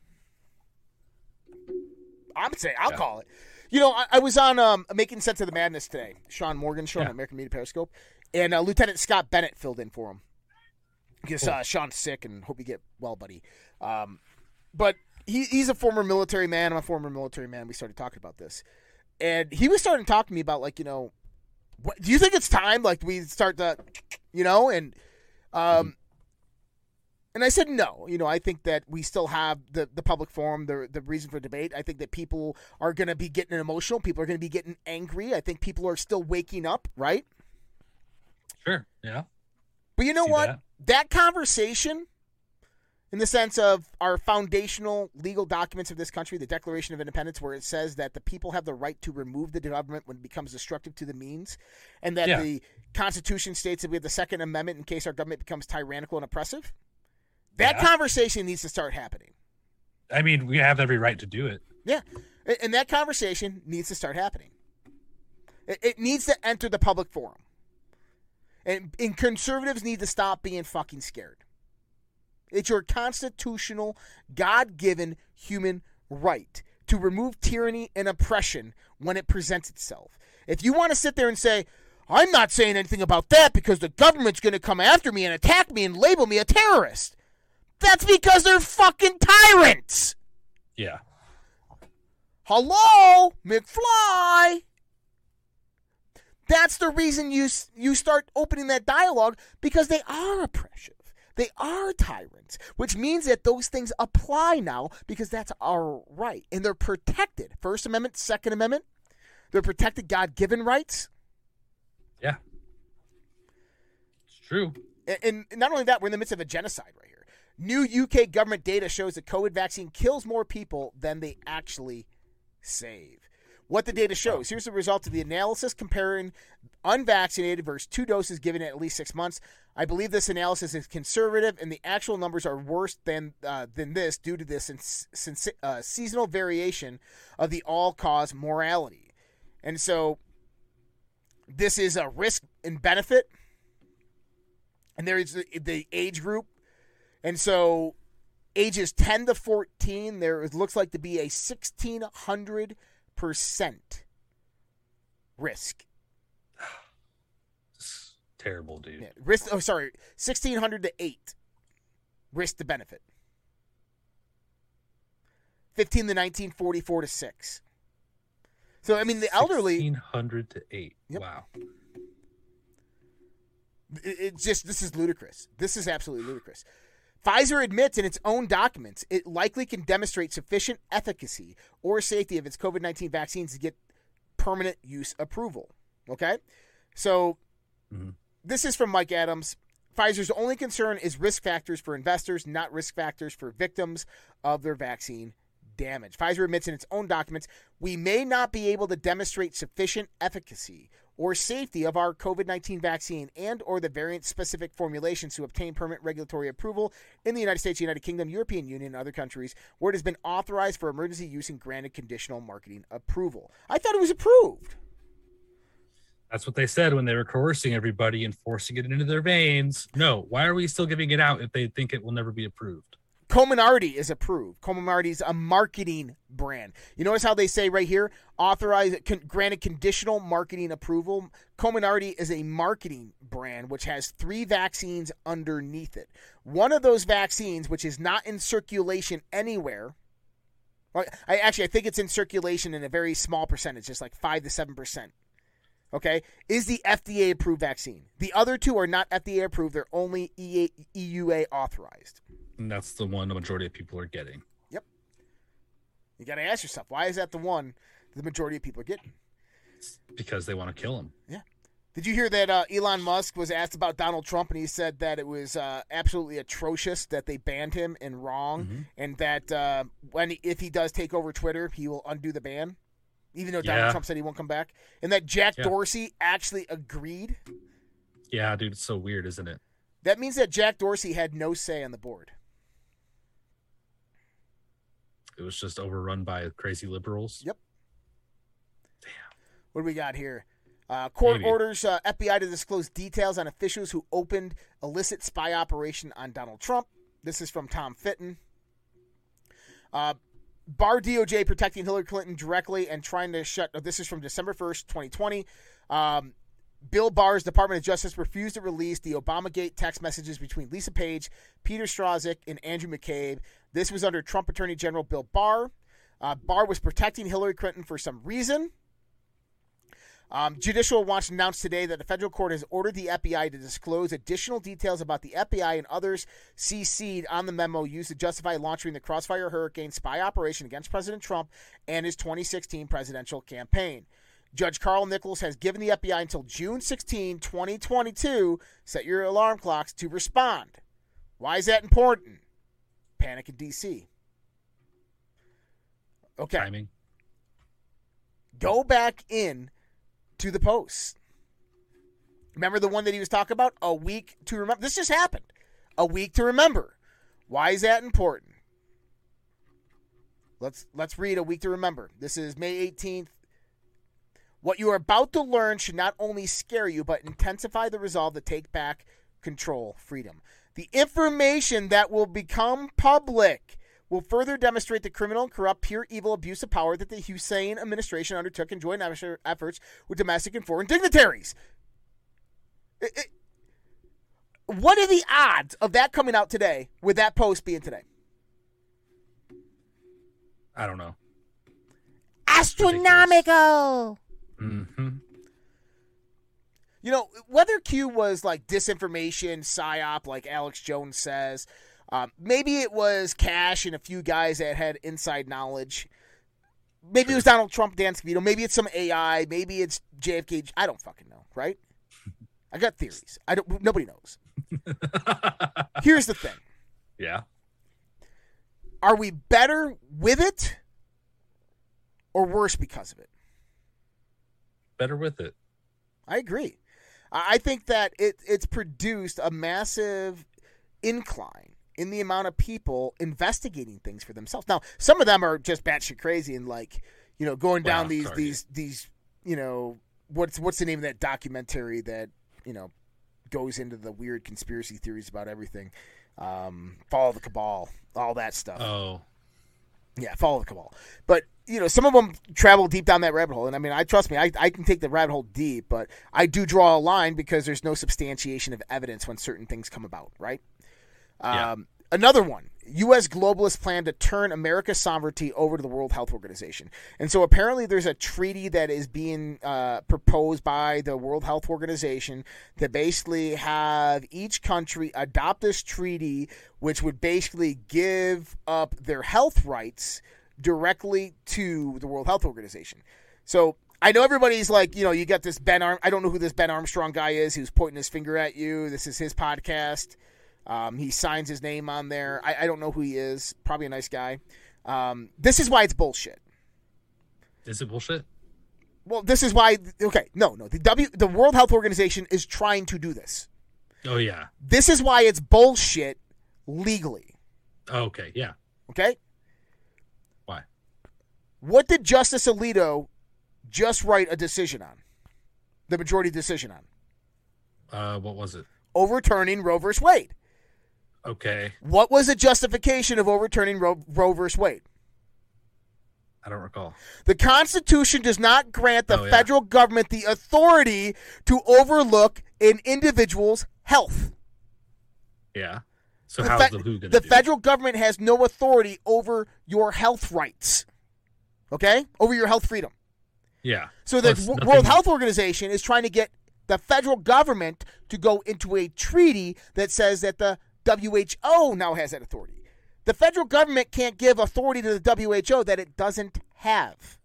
I'm saying, I'll Yeah. call it. You know, I, I was on um, Making Sense of the Madness today, Sean Morgan's show Yeah. on American Media Periscope, and uh, Lieutenant Scott Bennett filled in for him because Cool. uh, Sean's sick and hope you get well, buddy. Um, but he, he's a former military man. I'm a former military man. We started talking about this, and he was starting to talk to me about, like, you know, what, do you think it's time, like, we start to, you know, and um, and I said no. You know, I think that we still have the, the public forum, the the reason for debate. I think that people are going to be getting emotional. People are going to be getting angry. I think people are still waking up, right? Sure, yeah. But you know See what? that? That conversation, in the sense of our foundational legal documents of this country, the Declaration of Independence, where it says that the people have the right to remove the government when it becomes destructive to the means, and that Yeah. the Constitution states that we have the Second Amendment in case our government becomes tyrannical and oppressive. That Yeah. conversation needs to start happening. I mean, we have every right to do it. Yeah. And that conversation needs to start happening. It, it needs to enter the public forum. And, and conservatives need to stop being fucking scared. It's your constitutional, God-given human right to remove tyranny and oppression when it presents itself. If you want to sit there and say, I'm not saying anything about that because the government's going to come after me and attack me and label me a terrorist, that's because they're fucking tyrants. Yeah. Hello, McFly. That's the reason you you start opening that dialogue, because they are oppressive. They are tyrants, which means that those things apply now because that's our right. And they're protected. First Amendment, Second Amendment, they're protected God-given rights. Yeah. It's true. And, and not only that, we're in the midst of a genocide right here. New U K government data shows that COVID vaccine kills more people than they actually save. What the data shows. Here's the result of the analysis comparing unvaccinated versus two doses given at least six months. I believe this analysis is conservative, and the actual numbers are worse than uh, than this due to this ins- since, uh, seasonal variation of the all-cause mortality. And so this is a risk and benefit, and there is the, the age group. And so ages ten to fourteen, there looks like to be a sixteen hundred percent risk. It's terrible, dude. Yeah, risk. Oh, sorry, sixteen hundred to eight risk to benefit. Fifteen to nineteen, forty-four to six. So, I mean, the elderly... sixteen hundred to eight. Yep. Wow. It, it just, this is ludicrous. This is absolutely ludicrous. Pfizer admits in its own documents it likely can demonstrate sufficient efficacy or safety of its COVID nineteen vaccines to get permanent use approval. Okay? So, mm-hmm. This is from Mike Adams. Pfizer's only concern is risk factors for investors, not risk factors for victims of their vaccine damage. Pfizer admits in its own documents, we may not be able to demonstrate sufficient efficacy or safety of our COVID nineteen vaccine and or the variant-specific formulations to obtain permanent regulatory approval in the United States, United Kingdom, European Union, and other countries where it has been authorized for emergency use and granted conditional marketing approval. I thought it was approved. That's what they said when they were coercing everybody and forcing it into their veins. No, why are we still giving it out if they think it will never be approved? Comirnaty is approved. Comirnaty is a marketing brand. You notice how they say right here, authorized, con, granted conditional marketing approval. Comirnaty is a marketing brand which has three vaccines underneath it. One of those vaccines, which is not in circulation anywhere, I actually I think it's in circulation in a very small percentage, just like five to seven percent. Okay, is the F D A approved vaccine. The other two are not F D A approved. They're only E U A authorized. And that's the one the majority of people are getting. Yep. You got to ask yourself, why is that the one the majority of people are getting? It's because they want to kill him. Yeah. Did you hear that uh, Elon Musk was asked about Donald Trump, and he said that it was uh, absolutely atrocious that they banned him and wrong, mm-hmm. and that uh, when he, if he does take over Twitter, he will undo the ban, even though Donald yeah. Trump said he won't come back, and that Jack yeah. Dorsey actually agreed. Yeah, dude, it's so weird, isn't it? That means that Jack Dorsey had no say on the board. It was just overrun by crazy liberals. Yep. Damn. What do we got here? Uh, court Maybe. orders uh, F B I to disclose details on officials who opened illicit spy operation on Donald Trump. This is from Tom Fitton. Uh, Barr D O J protecting Hillary Clinton directly and trying to shut... Oh, this is from December first, twenty twenty. Um, Bill Barr's Department of Justice refused to release the Obamagate text messages between Lisa Page, Peter Strzok, and Andrew McCabe. This was under Trump Attorney General Bill Barr. Uh, Barr was protecting Hillary Clinton for some reason. Um, Judicial Watch announced today that the federal court has ordered the F B I to disclose additional details about the F B I and others C C'd on the memo used to justify launching the Crossfire Hurricane spy operation against President Trump and his twenty sixteen presidential campaign. Judge Carl Nichols has given the F B I until June sixteenth, twenty twenty-two, set your alarm clocks, to respond. Why is that important? Panic in D C. Okay. Timing. Go back in to the posts. Remember the one that he was talking about? A week to remember. This just happened. A week to remember. Why is that important? Let's let's read A Week to Remember. This is May eighteenth. What you are about to learn should not only scare you, but intensify the resolve to take back control, freedom. The information that will become public will further demonstrate the criminal, corrupt, pure evil abuse of power that the Hussein administration undertook in joint efforts with domestic and foreign dignitaries. It, it, what are the odds of that coming out today with that post being today? I don't know. Astronomical. Mm-hmm. You know, whether Q was like disinformation, psyop, like Alex Jones says, um, maybe it was Cash and a few guys that had inside knowledge. Maybe it was Donald Trump, Dan Scavino. Maybe it's some A I. Maybe it's J F K. I don't fucking know, right? I got theories. I don't. Nobody knows. Here's the thing. Yeah. Are we better with it or worse because of it? Better with it. I agree. I think that it it's produced a massive incline in the amount of people investigating things for themselves. Now, some of them are just batshit crazy and like, you know, going down well, these sorry. these these you know, what's what's the name of that documentary that, you know, goes into the weird conspiracy theories about everything. Um, Follow the Cabal, all that stuff. Oh. Yeah, Follow the Cabal. But, you know, some of them travel deep down that rabbit hole. And, I mean, I trust me, I, I can take the rabbit hole deep, but I do draw a line because there's no substantiation of evidence when certain things come about, right? Yeah. Um, another one U S globalists plan to turn America's sovereignty over to the World Health Organization. And so apparently there's a treaty that is being uh, proposed by the World Health Organization to basically have each country adopt this treaty, which would basically give up their health rights directly to the World Health Organization. So I know everybody's like, you know, you got this Ben Arm. I don't know who this Ben Armstrong guy is who's pointing his finger at you. This is his podcast. Um, he signs his name on there. I, I don't know who he is. Probably a nice guy. Um, this is why it's bullshit. Is it bullshit? Well, this is why. Okay, no, no. The W, the World Health Organization is trying to do this. Oh yeah. This is why it's bullshit legally. Okay, yeah. Okay. Why? What did Justice Alito just write a decision on? The majority decision on? Uh, what was it? Overturning Roe versus Wade. Okay. What was the justification of overturning Roe, Roe versus Wade? I don't recall. The Constitution does not grant the Oh, yeah. federal government the authority to overlook an individual's health. Yeah. So The how's fe- the who going to The do federal government has no authority over your health rights. Okay? Over your health freedom. it? Yeah. So the Plus, W- nothing- World Health Organization is trying to get the federal government to go into a treaty that says that the W H O now has that authority. The federal government can't give authority to the W H O that it doesn't have.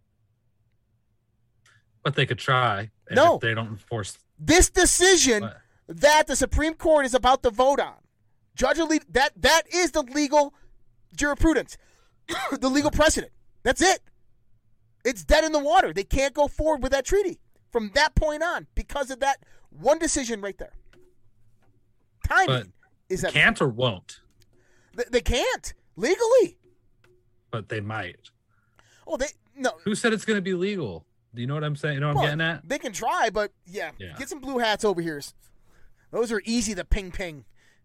But they could try. And No. If they don't enforce. This decision What? that the Supreme Court is about to vote on, Judge Alito, that that is the legal jurisprudence, the legal precedent. That's it. It's dead in the water. They can't go forward with that treaty from that point on because of that one decision right there. Timing But is that Can't or won't. they, they can't legally. But they might. Oh, they no. Who said it's going to be legal? Do you know what I'm saying? You know what I'm Well, getting at? They can try, but yeah, Yeah. get some blue hats over here. Those are easy to ping ping.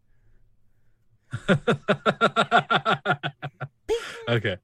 Okay.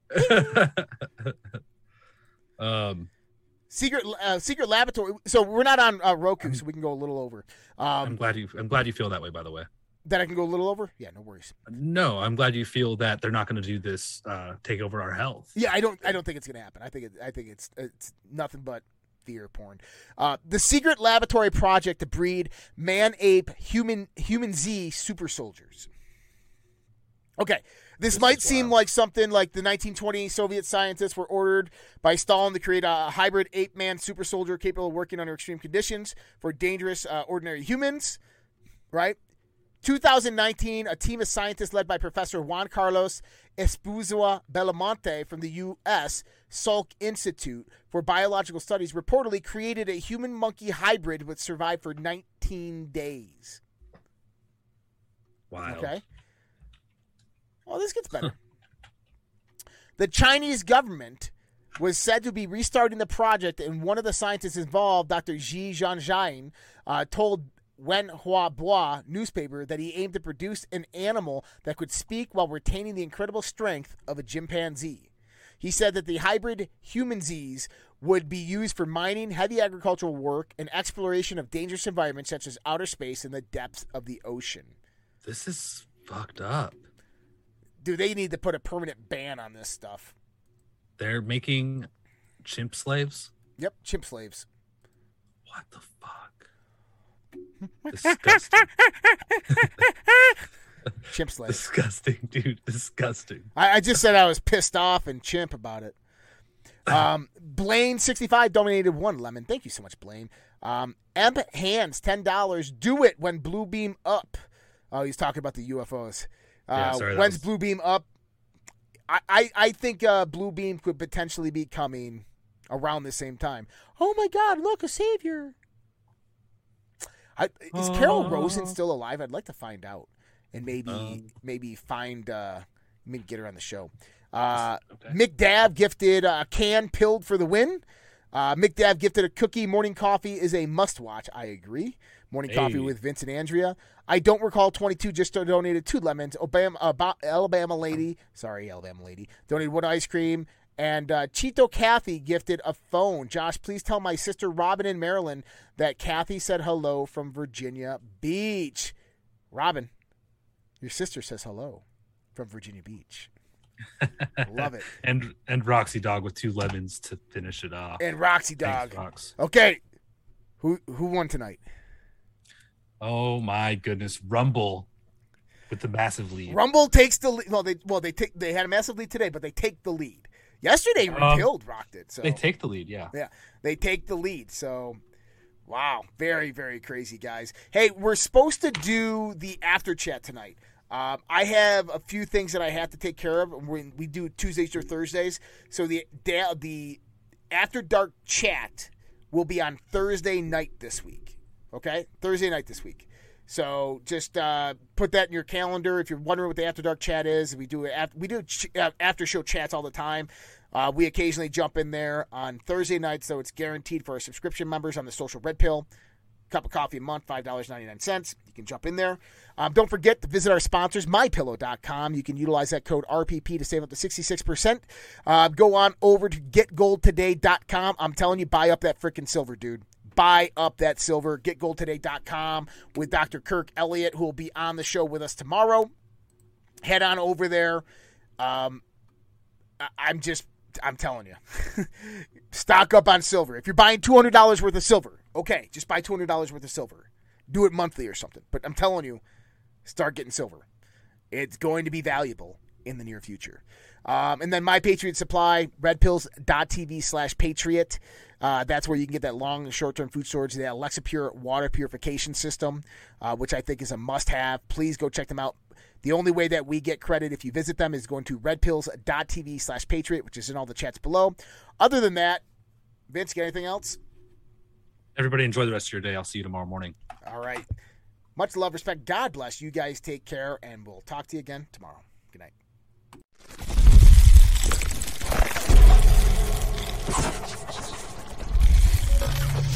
um, Secret uh, secret laboratory. So we're not on uh, Roku, so we can go a little over. I'm Um, glad you. I'm glad you feel that way. By the way. that I can go a little over. Yeah, no worries. No, I'm glad you feel that they're not going to do this. Uh, take over our health. Yeah, I don't. I don't think it's gonna happen. I think. It, I think it's. It's nothing but fear porn. Uh, the secret laboratory project to breed man-ape human human Z super soldiers. Okay, this, This might is seem wild. like something like the nineteen twenty Soviet scientists were ordered by Stalin to create a hybrid ape-man super soldier capable of working under extreme conditions for dangerous, uh, ordinary humans, right? two thousand nineteen, a team of scientists led by Professor Juan Carlos Espuzua Belamonte from the U S Salk Institute for Biological Studies reportedly created a human-monkey hybrid which survived for nineteen days. Wild. Okay. Oh, this gets better. The Chinese government was said to be restarting the project, and one of the scientists involved, Doctor Xi Zhangjian, uh, told Wenhua Bois newspaper that he aimed to produce an animal that could speak while retaining the incredible strength of a chimpanzee. He said that the hybrid human Z's would be used for mining, heavy agricultural work, and exploration of dangerous environments such as outer space and the depths of the ocean. This is fucked up. Dude, they need to put a permanent ban on this stuff. They're making chimp slaves. Yep, chimp slaves. What the fuck? Disgusting. Chimp slaves. Disgusting, dude. Disgusting. I, I just said I was pissed off and chimp about it. Um, Blaine sixty-five donated one lemon. Thank you so much, Blaine. Um, M Hands ten dollars. Do it when Blue Beam up. Oh, he's talking about the U F Os. Uh, Yeah, sorry, that when's was- Blue Beam up? I, I, I think uh, Blue Beam could potentially be coming around the same time. Oh my God! Look, a savior. I, is Carol Uh. Rosen still alive? I'd like to find out, and maybe Um. maybe find uh, maybe get her on the show. Uh, Okay. McDav gifted a can pilled for the win. Uh, McDav gifted a cookie. Morning coffee is a must watch. I agree. Morning Hey. coffee with Vince and Andrea. I don't recall twenty-two just donated two lemons. Obama, uh, Alabama lady, sorry, Alabama lady, donated one ice cream. And uh, Cheeto Kathy gifted a phone. Josh, please tell my sister Robin in Maryland that Kathy said hello from Virginia Beach. Robin, your sister says hello. from Virginia Beach. Love it. And and Roxy Dog with two lemons to finish it off. And Roxy Dog. Thanks, Rox. Okay. Who who won tonight? Oh my goodness. Rumble with the massive lead. Rumble takes the lead. Well, they well they take they had a massive lead today, but they take the lead. Yesterday, Um, Repealed rocked it. So They take the lead, yeah. yeah, they take the lead. So, wow, very very crazy, guys. Hey, we're supposed to do the after chat tonight. Um, I have a few things that I have to take care of. We, we do Tuesdays or Thursdays, so the the after dark chat will be on Thursday night this week. Okay, Thursday night this week. So just uh, put that in your calendar. If you're wondering what the After Dark chat is, we do it. We do ch- after show chats all the time. Uh, we occasionally jump in there on Thursday nights, so it's guaranteed for our subscription members on the Social Red Pill. Cup of coffee a month, five dollars and ninety-nine cents. You can jump in there. Um, don't forget to visit our sponsors, my pillow dot com. You can utilize that code R P P to save up to sixty-six percent. Uh, go on over to get gold today dot com. I'm telling you, buy up that freaking silver, dude. Buy up that silver. get gold today dot com with Doctor Kirk Elliott, who will be on the show with us tomorrow. Head on over there. Um, I- I'm just, I'm telling you. Stock up on silver. If you're buying two hundred dollars worth of silver, okay, just buy two hundred dollars worth of silver. Do it monthly or something. But I'm telling you, start getting silver. It's going to be valuable in the near future. Um, and then My Patriot Supply, redpills.tv slash patriot. Uh, that's where you can get that long and short-term food storage, the Alexa Pure water purification system, uh, which I think is a must-have. Please go check them out. The only way that we get credit if you visit them is going to redpills.tv slash patriot, which is in all the chats below. Other than that, Vince, got anything else? Everybody enjoy the rest of your day. I'll see you tomorrow morning. All right. Much love, respect. God bless. You guys take care, and we'll talk to you again tomorrow. Good night.